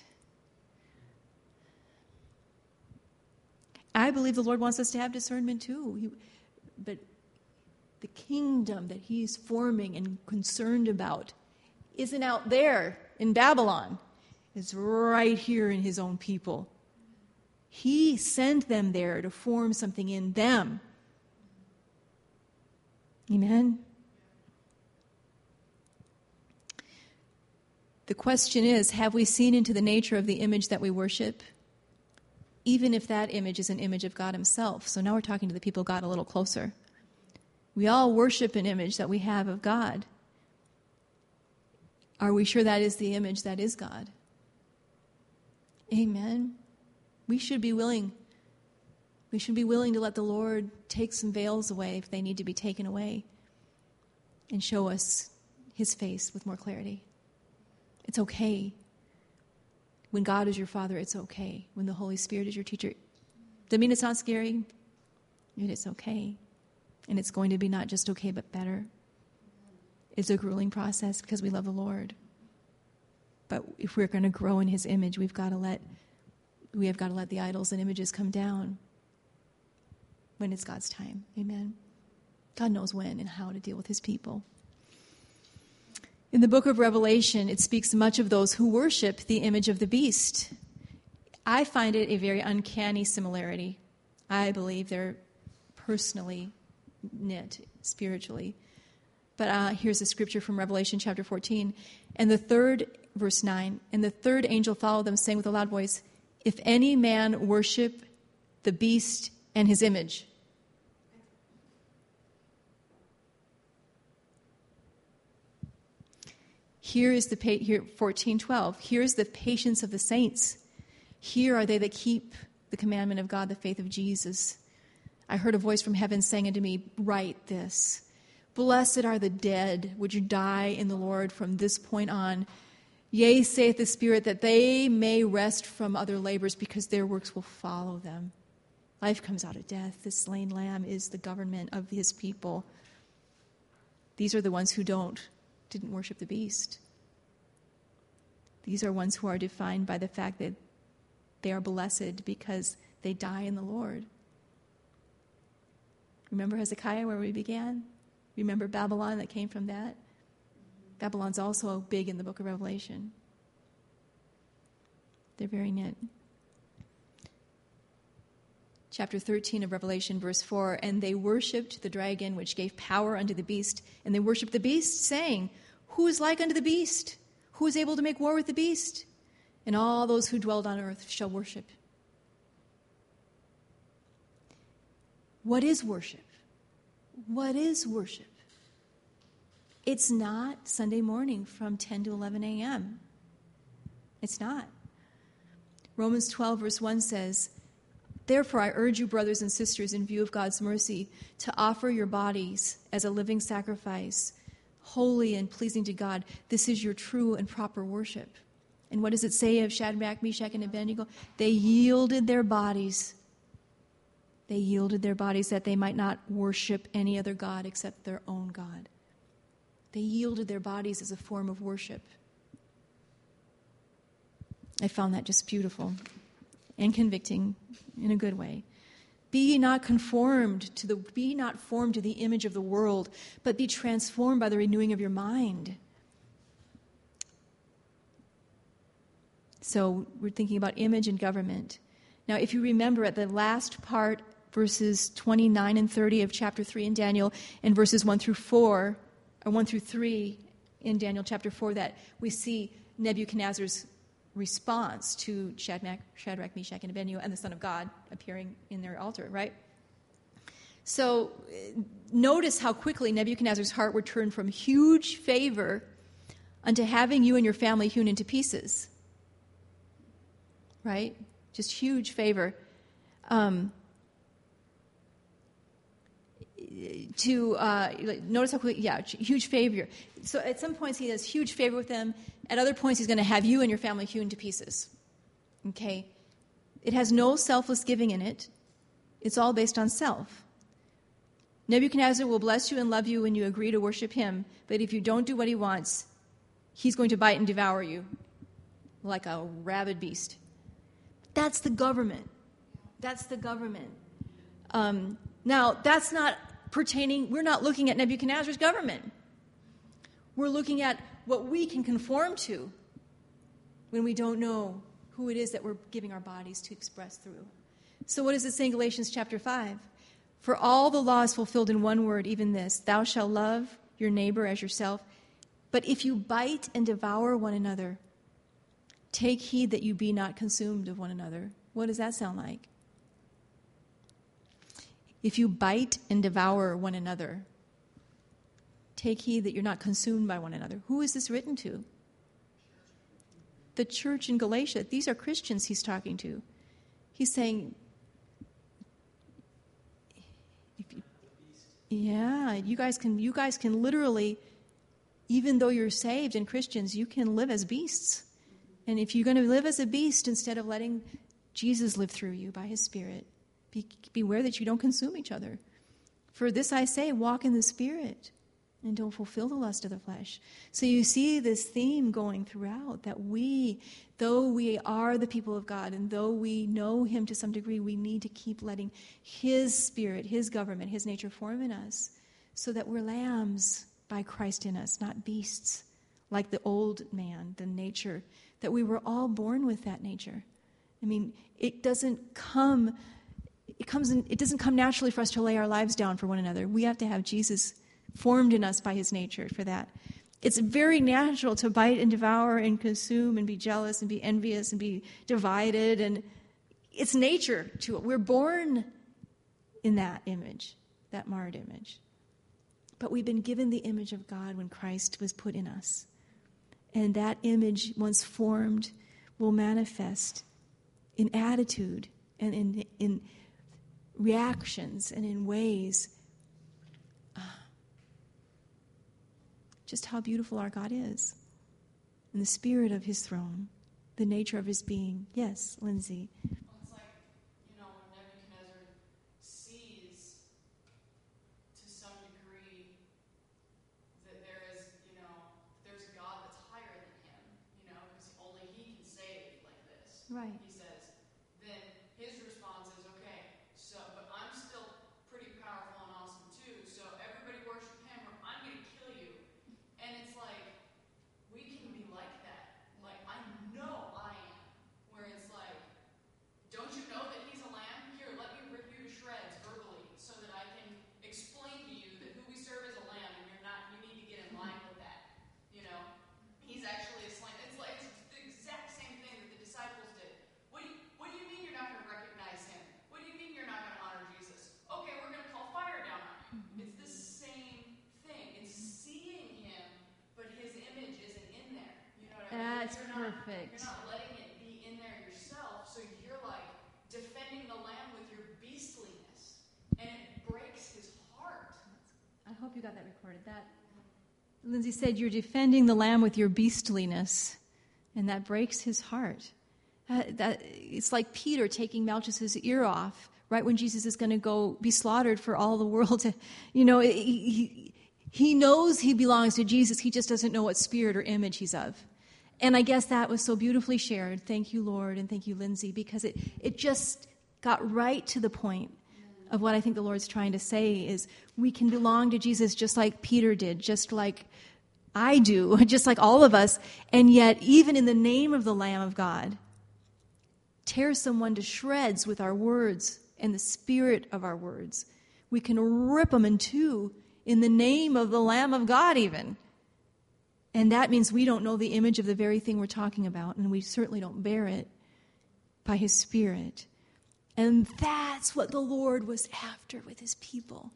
I believe the Lord wants us to have discernment too. He, but the kingdom that he's forming and concerned about isn't out there in Babylon. It's right here in his own people. He sent them there to form something in them. Amen? The question is, have we seen into the nature of the image that we worship? Even if that image is an image of God himself. So now we're talking to the people of God a little closer. We all worship an image that we have of God. Are we sure that is the image that is God? Amen. We should be willing. We should be willing to let the Lord take some veils away if they need to be taken away and show us his face with more clarity. It's okay. When God is your Father, it's okay. When the Holy Spirit is your teacher, doesn't mean it's not scary. It is okay. And it's going to be not just okay, but better. It's a grueling process because we love the Lord. But if we're going to grow in his image, we've got to let we have got to let the idols and images come down when it's God's time. Amen. God knows when and how to deal with his people. In the book of Revelation, it speaks much of those who worship the image of the beast. I find it a very uncanny similarity. I believe they're personally knit spiritually. But uh, here's a scripture from Revelation chapter fourteen. And the third, verse nine, and the third angel followed them, saying with a loud voice, if any man worship the beast and his image. Here is the, here, fourteen twelve, here is the patience of the saints. Here are they that keep the commandment of God, the faith of Jesus. I heard a voice from heaven saying unto me, write this. Blessed are the dead which die in the Lord from this point on. Yea, saith the Spirit, that they may rest from other labors, because their works will follow them. Life comes out of death. The slain lamb is the government of his people. These are the ones who don't, didn't worship the beast. These are ones who are defined by the fact that they are blessed because they die in the Lord. Remember Hezekiah, where we began? Remember Babylon that came from that? Babylon's also big in the book of Revelation. They're very knit. Chapter thirteen of Revelation, verse four, and they worshipped the dragon, which gave power unto the beast, and they worshipped the beast, saying, who is like unto the beast? Who is able to make war with the beast? And all those who dwelled on earth shall worship. What is worship? What is worship? It's not Sunday morning from ten to eleven a.m. It's not. Romans twelve, verse one says, therefore I urge you, brothers and sisters, in view of God's mercy, to offer your bodies as a living sacrifice, holy and pleasing to God. This is your true and proper worship. And what does it say of Shadrach, Meshach, and Abednego? They yielded their bodies. They yielded their bodies that they might not worship any other god except their own God. They yielded their bodies as a form of worship. I found that just beautiful and convicting in a good way. Be ye not conformed to the, be not formed to the image of the world, but be transformed by the renewing of your mind. So we're thinking about image and government. Now, if you remember at the last part, verses twenty-nine and thirty of chapter three in Daniel, and verses one through four, or one through three in Daniel chapter four, that we see Nebuchadnezzar's response to Shadrach, Shadrach, Meshach, and Abednego and the Son of God appearing in their altar, right? So notice how quickly Nebuchadnezzar's heart would turn from huge favor unto having you and your family hewn into pieces, right? Just huge favor. Um, to uh, notice how quickly, yeah, huge favor. So at some points he has huge favor with them. At other points he's going to have you and your family hewn to pieces. Okay? It has no selfless giving in it. It's all based on self. Nebuchadnezzar will bless you and love you when you agree to worship him, but if you don't do what he wants, he's going to bite and devour you like a rabid beast. That's the government. That's the government. Um, now, that's not pertaining, we're not looking at Nebuchadnezzar's government. We're looking at what we can conform to when we don't know who it is that we're giving our bodies to express through. So what does it say in Galatians chapter five? For all the law is fulfilled in one word, even this, thou shalt love your neighbor as yourself. But if you bite and devour one another, take heed that you be not consumed of one another. What does that sound like? If you bite and devour one another, take heed that you're not consumed by one another. Who is this written to? The church in Galatia. These are Christians he's talking to. He's saying, if you, yeah, you guys can you guys can literally, even though you're saved and Christians, you can live as beasts. And if you're going to live as a beast instead of letting Jesus live through you by his Spirit, be, beware that you don't consume each other. For this I say, walk in the Spirit, and don't fulfill the lust of the flesh. So you see this theme going throughout, that we, though we are the people of God, and though we know him to some degree, we need to keep letting his spirit, his government, his nature form in us, so that we're lambs by Christ in us, not beasts, like the old man, the nature, that we were all born with that nature. I mean, it doesn't come, it comes in, it doesn't come naturally for us to lay our lives down for one another. We have to have Jesus formed in us by his nature for that. It's very natural to bite and devour and consume and be jealous and be envious and be divided, and it's nature to it. We're born in that image, that marred image. But we've been given the image of God when Christ was put in us. And that image, once formed, will manifest in attitude and in, in reactions and in ways. Uh, just how beautiful our God is. And the spirit of his throne, the nature of his being. Yes, Lindsay. Well, it's like, you know, when Nebuchadnezzar sees to some degree that there is, you know, there's a God that's higher than him, you know, because only he can save like this. Right. He says, then his response is, okay, so, but I'm still pretty powerful and awesome too, so everybody worship him or I'm going to kill you. And it's like, we can be like that. Like, I know I am. Where it's like, don't you know that he's a lamb? Here, let me rip you to shreds verbally so that I can explain to you that who we serve is a lamb and you're not, you need to get in line with that. You know? He's actually a slain. It's like, it's the exact same thing that the disciples did. What do you, what do you mean you're not going to recognize him? What do you mean you're not going to honor Jesus? Okay, we're going to call fire down on you. It's the same thing. It's seeing him, but his image isn't in there. You know what I mean? That's You're not- perfect. You're not letting it be in there yourself, so you're like defending the lamb with your beastliness, and it breaks his heart. I hope you got that recorded. That Lindsay said, you're defending the lamb with your beastliness, and that breaks his heart. Uh, that, it's like Peter taking Malchus's ear off right when Jesus is going to go be slaughtered for all the world. To, you know, he, he, he knows he belongs to Jesus. He just doesn't know what spirit or image he's of. And I guess that was so beautifully shared. Thank you, Lord, and thank you, Lindsay, because it, it just got right to the point of what I think the Lord's trying to say is we can belong to Jesus just like Peter did, just like I do, just like all of us, and yet even in the name of the Lamb of God, tear someone to shreds with our words and the spirit of our words. We can rip them in two in the name of the Lamb of God even. And that means we don't know the image of the very thing we're talking about, and we certainly don't bear it by his Spirit. And that's what the Lord was after with his people.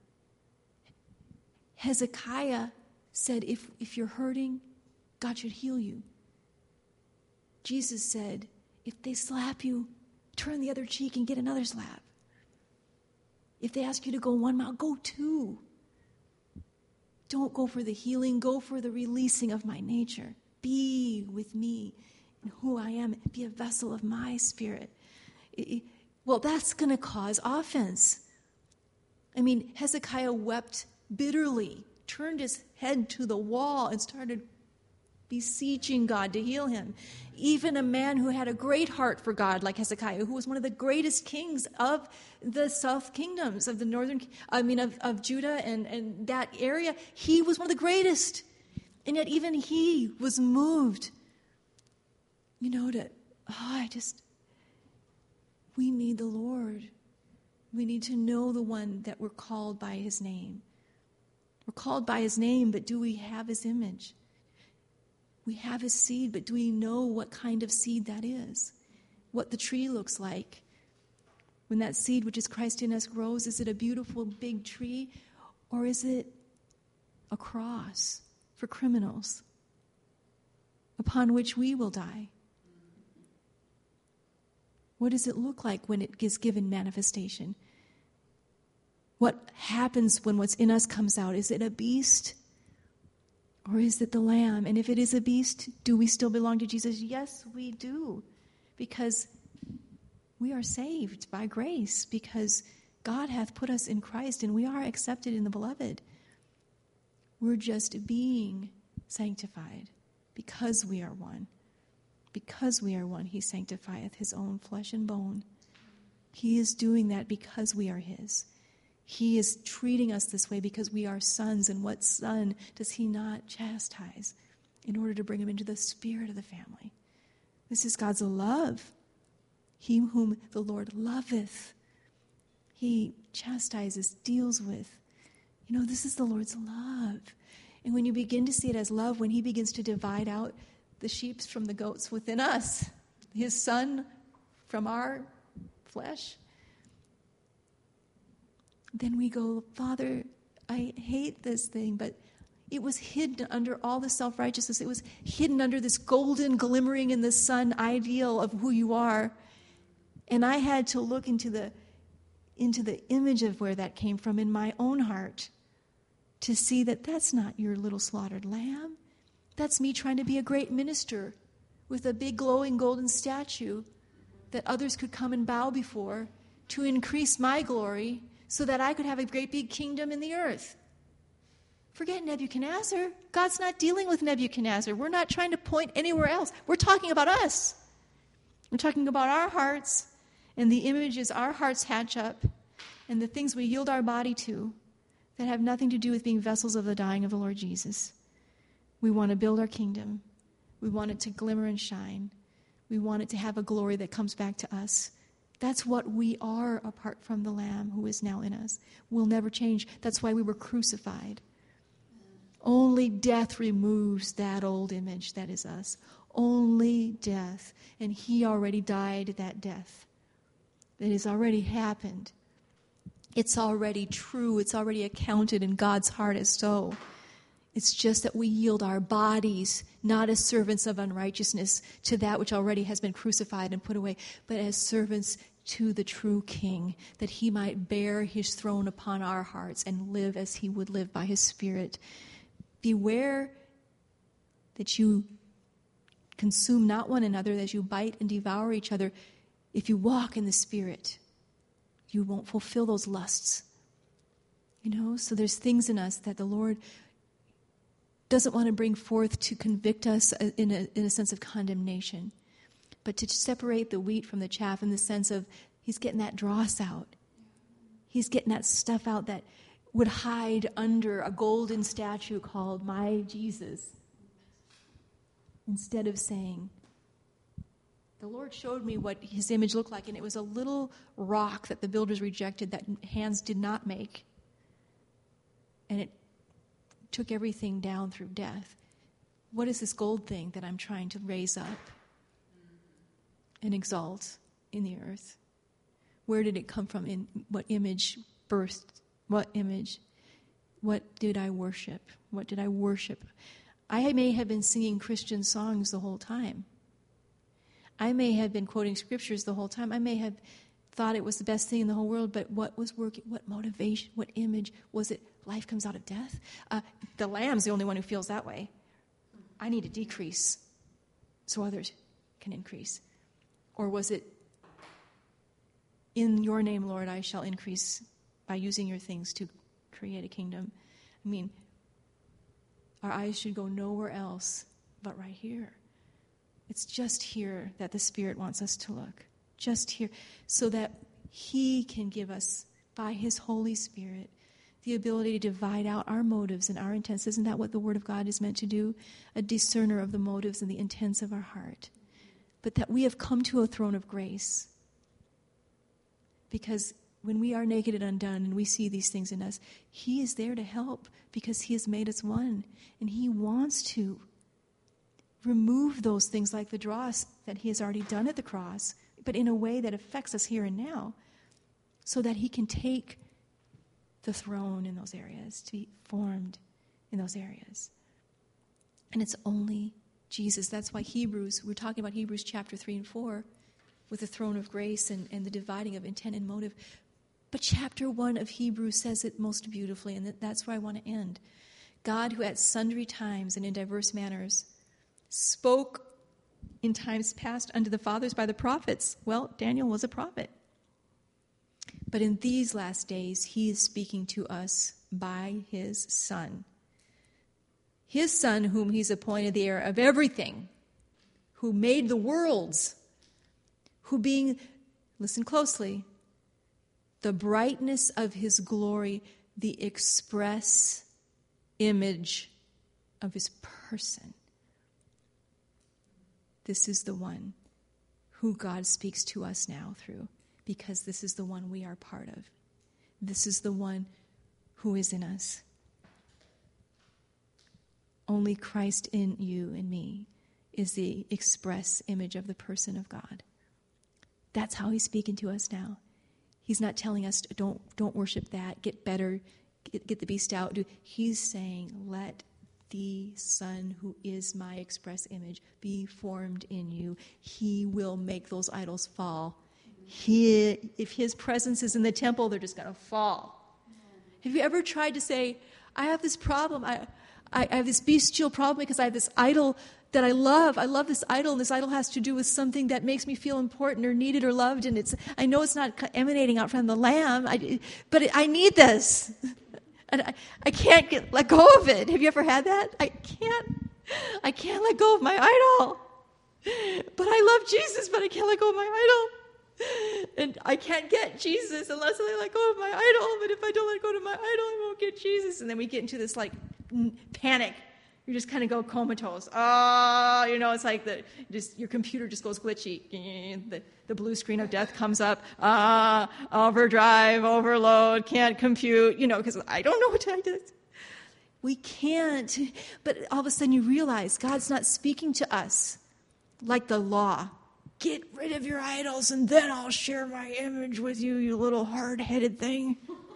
Hezekiah said, if, if you're hurting, God should heal you. Jesus said, if they slap you, turn the other cheek and get another slap. If they ask you to go one mile, go two. Don't go for the healing, go for the releasing of my nature. Be with me in who I am. Be a vessel of my spirit. It, well, that's going to cause offense. I mean, Hezekiah wept bitterly, turned his head to the wall and started beseeching God to heal him. Even a man who had a great heart for God, like Hezekiah, who was one of the greatest kings of the south kingdoms, of the northern, I mean, of, of Judah and, and that area, he was one of the greatest. And yet even he was moved, you know, to, oh, I just, we need the Lord. We need to know the one that we're called by his name. We're called by his name, but do we have his image? We have his seed, but do we know what kind of seed that is? What the tree looks like? When that seed, which is Christ in us, grows, is it a beautiful big tree, or is it a cross for criminals upon which we will die? What does it look like when it is given manifestation? What happens when what's in us comes out? Is it a beast? Or is it the lamb? And if it is a beast, do we still belong to Jesus? Yes, we do. Because we are saved by grace. Because God hath put us in Christ and we are accepted in the beloved. We're just being sanctified because we are one. Because we are one, he sanctifieth his own flesh and bone. He is doing that because we are his. He is treating us this way because we are sons. And what son does he not chastise in order to bring him into the spirit of the family? This is God's love. He whom the Lord loveth, he chastises, deals with. You know, this is the Lord's love. And when you begin to see it as love, when he begins to divide out the sheep from the goats within us, his son from our flesh, then we go, Father, I hate this thing, but it was hidden under all the self-righteousness. It was hidden under this golden glimmering in the sun ideal of who you are. And I had to look into the into the image of where that came from in my own heart to see that that's not your little slaughtered lamb. That's me trying to be a great minister with a big glowing golden statue that others could come and bow before to increase my glory so that I could have a great big kingdom in the earth. Forget Nebuchadnezzar. God's not dealing with Nebuchadnezzar. We're not trying to point anywhere else. We're talking about us. We're talking about our hearts and the images our hearts hatch up and the things we yield our body to that have nothing to do with being vessels of the dying of the Lord Jesus. We want to build our kingdom. We want it to glimmer and shine. We want it to have a glory that comes back to us. That's what we are apart from the Lamb who is now in us. We'll never change. That's why we were crucified. Only death removes that old image that is us. Only death. And he already died that death. It has already happened. It's already true. It's already accounted in God's heart as so. It's just that we yield our bodies, not as servants of unrighteousness, to that which already has been crucified and put away, but as servants to the true King, that he might bear his throne upon our hearts and live as he would live by his Spirit. Beware that you consume not one another, as you bite and devour each other. If you walk in the Spirit, you won't fulfill those lusts. You know, so there's things in us that the Lord doesn't want to bring forth to convict us in a, in a sense of condemnation, but to separate the wheat from the chaff in the sense of he's getting that dross out. He's getting that stuff out that would hide under a golden statue called my Jesus. Instead of saying, the Lord showed me what his image looked like, and it was a little rock that the builders rejected that hands did not make. And it took everything down through death. What is this gold thing that I'm trying to raise up and exalt in the earth? Where did it come from? In what image birthed? What image? What did I worship? What did I worship? I may have been singing Christian songs the whole time. I may have been quoting scriptures the whole time. I may have thought it was the best thing in the whole world, but what was working? What motivation? What image? Was it life comes out of death? Uh, the Lamb's the only one who feels that way. I need to decrease so others can increase. Or was it, in your name, Lord, I shall increase by using your things to create a kingdom? I mean, our eyes should go nowhere else but right here. It's just here that the Spirit wants us to look. Just here. So that he can give us, by his Holy Spirit, the ability to divide out our motives and our intents. Isn't that what the Word of God is meant to do? A discerner of the motives and the intents of our heart. But that we have come to a throne of grace. Because when we are naked and undone and we see these things in us, he is there to help because he has made us one. And he wants to remove those things like the dross that he has already done at the cross, but in a way that affects us here and now, so that he can take the throne in those areas, to be formed in those areas. And it's only Jesus. That's why Hebrews, we're talking about Hebrews chapter three and four, with the throne of grace and, and the dividing of intent and motive. But chapter one of Hebrews says it most beautifully, and that's where I want to end. God, who at sundry times and in diverse manners spoke in times past unto the fathers by the prophets. Well, Daniel was a prophet. But in these last days, he is speaking to us by his Son, his Son whom he's appointed the heir of everything, who made the worlds, who being, listen closely, the brightness of his glory, the express image of his person. This is the one who God speaks to us now through, because this is the one we are part of. This is the one who is in us. Only Christ in you and me is the express image of the person of God. That's how he's speaking to us now. He's not telling us, don't, don't worship that, get better, get, get the beast out. He's saying, let the Son who is my express image be formed in you. He will make those idols fall. He, if his presence is in the temple, they're just going to fall. Have you ever tried to say, I have this problem, I, I, I have this bestial problem because I have this idol that I love. I love this idol, and this idol has to do with something that makes me feel important or needed or loved, and it's I know it's not emanating out from the Lamb, I, but I need this. And I, I can't get, let go of it. Have you ever had that? I can't, I can't let go of my idol. But I love Jesus, but I can't let go of my idol. And I can't get Jesus unless I let go of my idol. But if I don't let go of my idol, I won't get Jesus. And then we get into this like panic. You just kind of go comatose. Oh, you know, it's like the just your computer just goes glitchy. The, the blue screen of death comes up. Ah, overdrive, overload, can't compute. You know, because I don't know what to do. We can't. But all of a sudden you realize God's not speaking to us like the law. Get rid of your idols and then I'll share my image with you, you little hard-headed thing.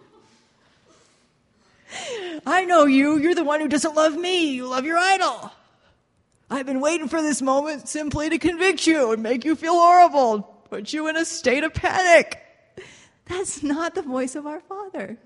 I know you. You're the one who doesn't love me. You love your idol. I've been waiting for this moment simply to convict you and make you feel horrible, put you in a state of panic. That's not the voice of our Father.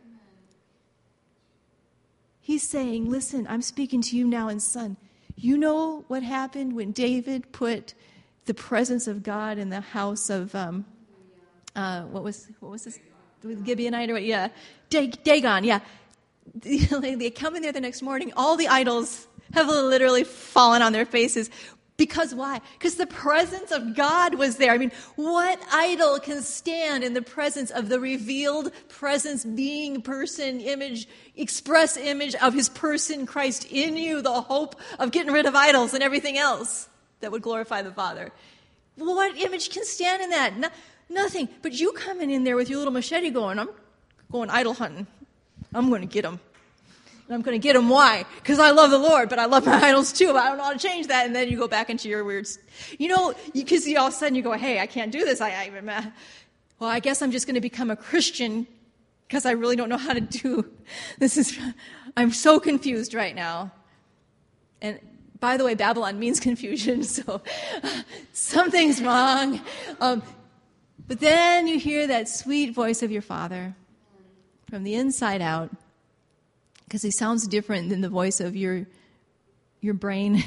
He's saying, listen, I'm speaking to you now in Son. You know what happened when David put the presence of God in the house of, um, uh, what was what was this? Gibeonite or what? Yeah. Dagon, yeah. They come in there the next morning, all the idols have literally fallen on their faces. Because why? Because the presence of God was there. I mean, what idol can stand in the presence of the revealed presence, being, person, image, express image of his person, Christ in you, the hope of getting rid of idols and everything else that would glorify the Father? What image can stand in that? No, nothing. But you coming in there with your little machete going, I'm going idol hunting. I'm going to get them. And I'm going to get them. Why? Because I love the Lord, but I love my idols too. But I don't know how to change that. And then you go back into your weird, you know, because you, all of a sudden you go, hey, I can't do this. I, I well, I guess I'm just going to become a Christian because I really don't know how to do this. Is I'm so confused right now. And by the way, Babylon means confusion, so something's wrong. Um, but then you hear that sweet voice of your Father from the inside out, because he sounds different than the voice of your your brain,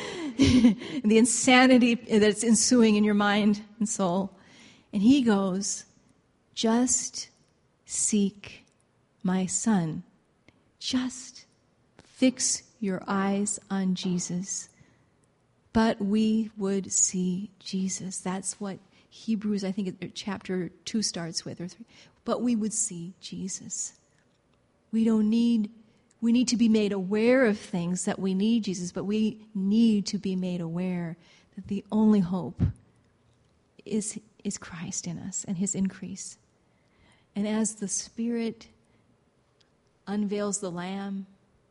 the insanity that's ensuing in your mind and soul. And he goes, just seek my Son. Just fix your eyes on Jesus. But we would see Jesus. That's what Hebrews, I think chapter two starts with, or three. But we would see Jesus. We don't need, we need to be made aware of things that we need Jesus, but we need to be made aware that the only hope is, is Christ in us and his increase. And as the Spirit unveils the Lamb,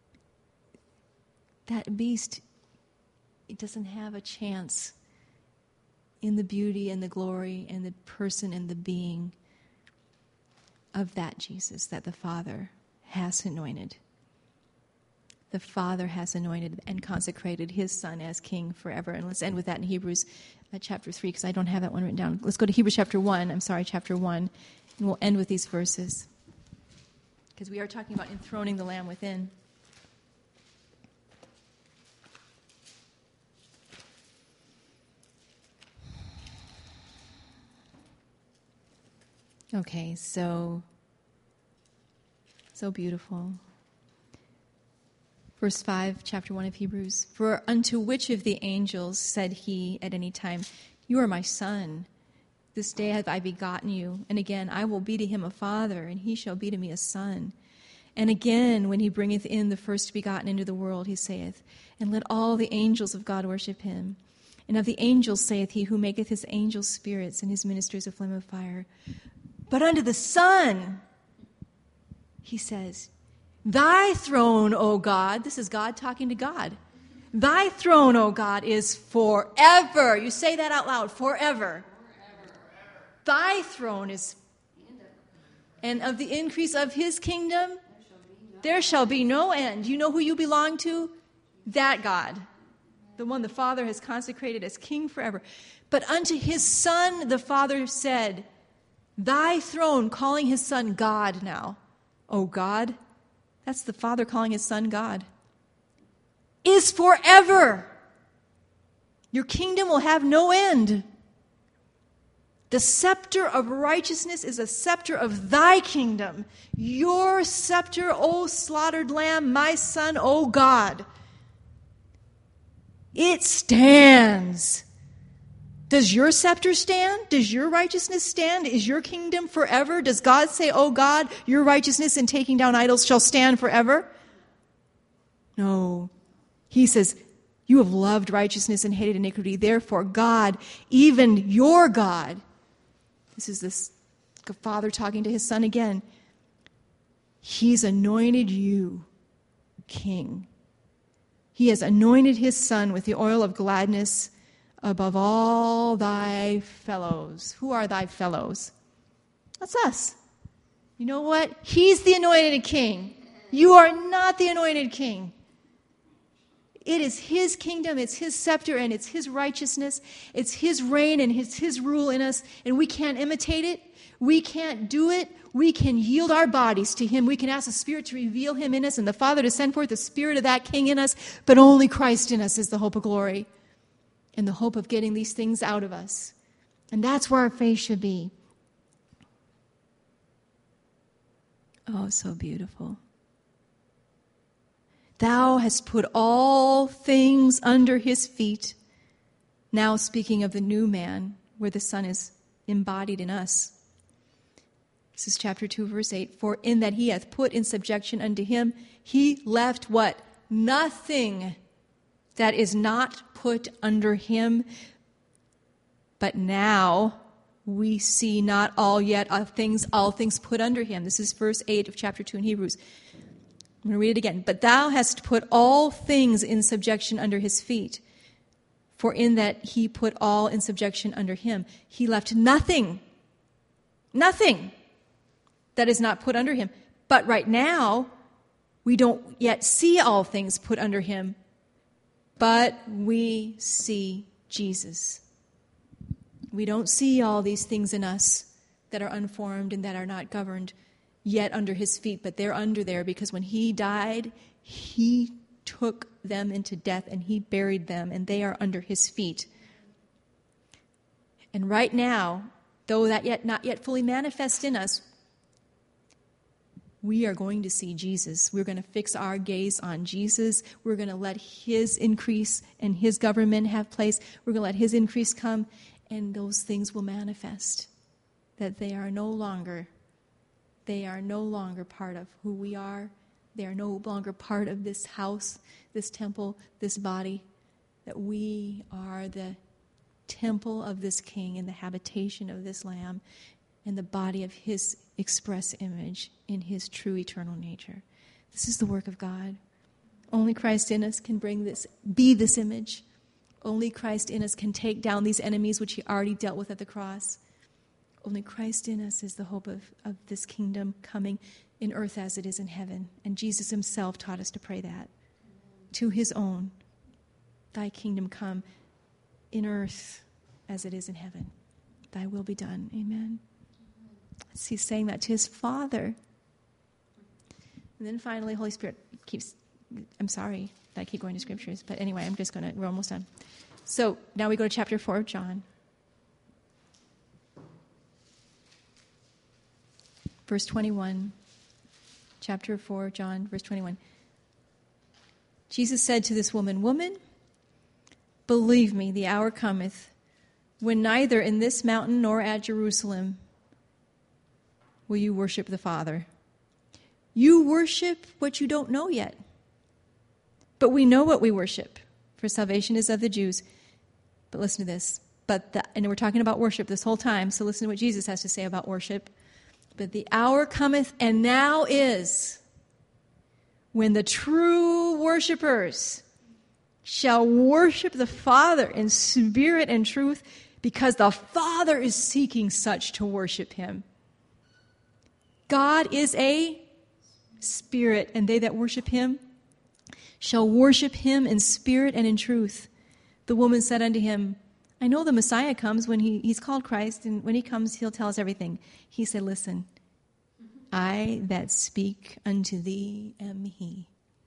that beast, it doesn't have a chance in the beauty and the glory and the person and the being of that Jesus that the Father has anointed. The Father has anointed and consecrated his Son as King forever. And let's end with that in Hebrews uh, chapter three, because I don't have that one written down. Let's go to Hebrews chapter one. I'm sorry, chapter one. And we'll end with these verses, because we are talking about enthroning the Lamb within. Okay, so, so beautiful. Verse five, chapter one of Hebrews. For unto which of the angels said he at any time, you are my son, this day have I begotten you, and again I will be to him a father, and he shall be to me a son. And again, when he bringeth in the first begotten into the world, he saith, and let all the angels of God worship him. And of the angels saith he, who maketh his angels spirits, and his ministers a flame of fire. But unto the Son, he says, thy throne, O God, this is God talking to God. Thy throne, O God, is forever. You say that out loud, forever. Thy throne is, and of the increase of his kingdom, there shall be no end. You know who you belong to? That God, the one the Father has consecrated as king forever. But unto his Son, the Father said, thy throne, calling his Son God now. O God, that's the Father calling his Son God, is forever. Your kingdom will have no end. The scepter of righteousness is a scepter of thy kingdom. Your scepter, O slaughtered lamb, my son, O God. It stands. Does your scepter stand? Does your righteousness stand? Is your kingdom forever? Does God say, O God, your righteousness in taking down idols shall stand forever? No. He says, you have loved righteousness and hated iniquity. Therefore, God, even your God, this is this Father talking to his Son again. He's anointed you king. He has anointed his Son with the oil of gladness above all thy fellows. Who are thy fellows? That's us. You know what? He's the anointed king. You are not the anointed king. It is his kingdom, it's his scepter, and it's his righteousness. It's his reign and it's his rule in us, and we can't imitate it. We can't do it. We can yield our bodies to him. We can ask the Spirit to reveal him in us and the Father to send forth the Spirit of that king in us, but only Christ in us is the hope of glory and the hope of getting these things out of us. And that's where our faith should be. Oh, so beautiful. Thou hast put all things under his feet. Now speaking of the new man, where the Son is embodied in us. This is chapter two, verse eight. For in that he hath put in subjection unto him, he left what? Nothing that is not put under him. But now we see not all yet of things, all things put under him. This is verse eight of chapter two in Hebrews. I'm going to read it again. But thou hast put all things in subjection under his feet. For in that he put all in subjection under him, he left nothing, nothing that is not put under him. But right now, we don't yet see all things put under him, but we see Jesus. We don't see all these things in us that are unformed and that are not governed yet under his feet, but they're under there because when he died, he took them into death and he buried them, and they are under his feet. And right now, though that yet not yet fully manifest in us, we are going to see Jesus. We're going to fix our gaze on Jesus. We're going to let his increase and his government have place. We're going to let his increase come, and those things will manifest, that they are no longer They are no longer part of who we are. They are no longer part of this house, this temple, this body. That we are the temple of this King and the habitation of this Lamb and the body of his express image in his true eternal nature. This is the work of God. Only Christ in us can bring this, be this image. Only Christ in us can take down these enemies which he already dealt with at the cross. Only Christ in us is the hope of, of this kingdom coming in earth as it is in heaven. And Jesus himself taught us to pray that. Amen. To his own, thy kingdom come in earth as it is in heaven. Thy will be done. Amen. So he's saying that to his Father. And then finally, Holy Spirit keeps, I'm sorry that I keep going to scriptures, but anyway, I'm just going to, we're almost done. So now we go to chapter four of John. Verse twenty-one, chapter four, John, verse twenty-one. Jesus said to this woman, "Woman, believe me, the hour cometh when neither in this mountain nor at Jerusalem will you worship the Father. You worship what you don't know yet. But we know what we worship, for salvation is of the Jews." But listen to this. But the, and we're talking about worship this whole time, so listen to what Jesus has to say about worship. "But the hour cometh, and now is, when the true worshipers shall worship the Father in spirit and truth, because the Father is seeking such to worship him." God is a spirit, and they that worship him shall worship him in spirit and in truth. The woman said unto him, "I know the Messiah comes when he, he's called Christ, and when he comes, he'll tell us everything." He said, "Listen, I that speak unto thee am he."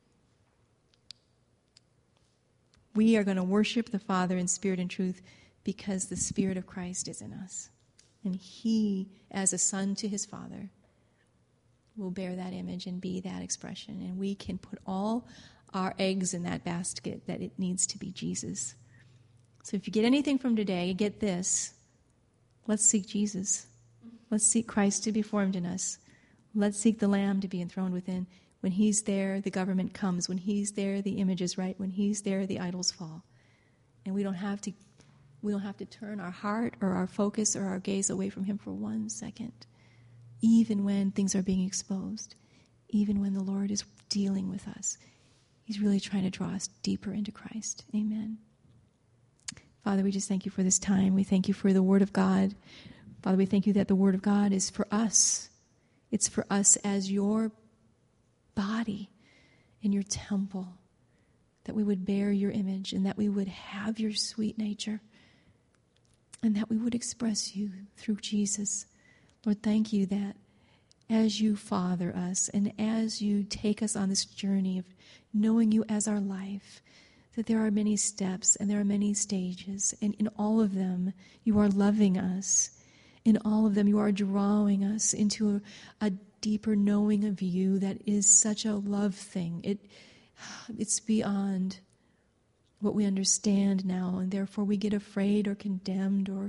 We are going to worship the Father in spirit and truth because the Spirit of Christ is in us. And he, as a son to his Father, will bear that image and be that expression. And we can put all our eggs in that basket that it needs to be Jesus. So if you get anything from today, get this. Let's seek Jesus. Let's seek Christ to be formed in us. Let's seek the Lamb to be enthroned within. When he's there, the government comes. When he's there, the image is right. When he's there, the idols fall. And we don't have to we don't have to turn our heart or our focus or our gaze away from him for one second. Even when things are being exposed, even when the Lord is dealing with us, he's really trying to draw us deeper into Christ. Amen. Father, we just thank you for this time. We thank you for the Word of God. Father, we thank you that the Word of God is for us. It's for us as your body in your temple, that we would bear your image and that we would have your sweet nature and that we would express you through Jesus. Lord, thank you that as you father us and as you take us on this journey of knowing you as our life, that there are many steps and there are many stages, and in all of them you are loving us. In all of them you are drawing us into a, a deeper knowing of you that is such a love thing. It, it's beyond what we understand now, and therefore we get afraid or condemned, or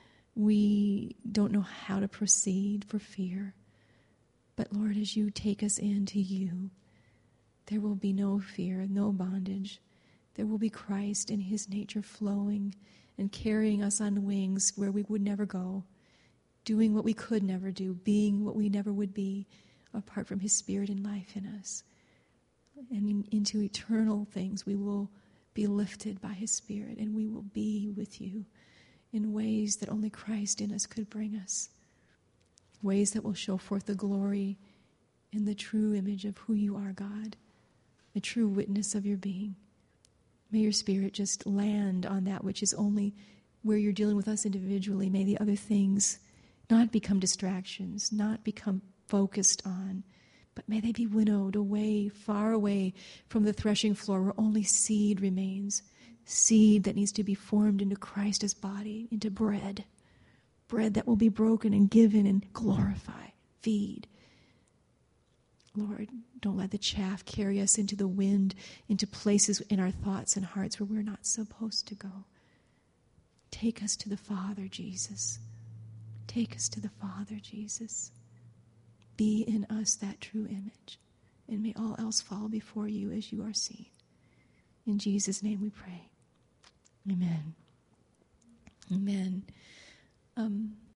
we don't know how to proceed for fear. But Lord, as you take us into you, there will be no fear, no bondage. There will be Christ and his nature flowing and carrying us on wings where we would never go, doing what we could never do, being what we never would be apart from his spirit and life in us. And in, into eternal things we will be lifted by his spirit, and we will be with you in ways that only Christ in us could bring us. Ways that will show forth the glory and the true image of who you are, God, the true witness of your being. May your spirit just land on that which is only where you're dealing with us individually. May the other things not become distractions, not become focused on, but may they be winnowed away, far away from the threshing floor where only seed remains. Seed that needs to be formed into Christ's body, into bread. Bread that will be broken and given and glorify, feed. Lord, don't let the chaff carry us into the wind, into places in our thoughts and hearts where we're not supposed to go. Take us to the Father, Jesus. Take us to the Father, Jesus. Be in us that true image, and may all else fall before you as you are seen. In Jesus' name we pray. Amen. Amen. Um,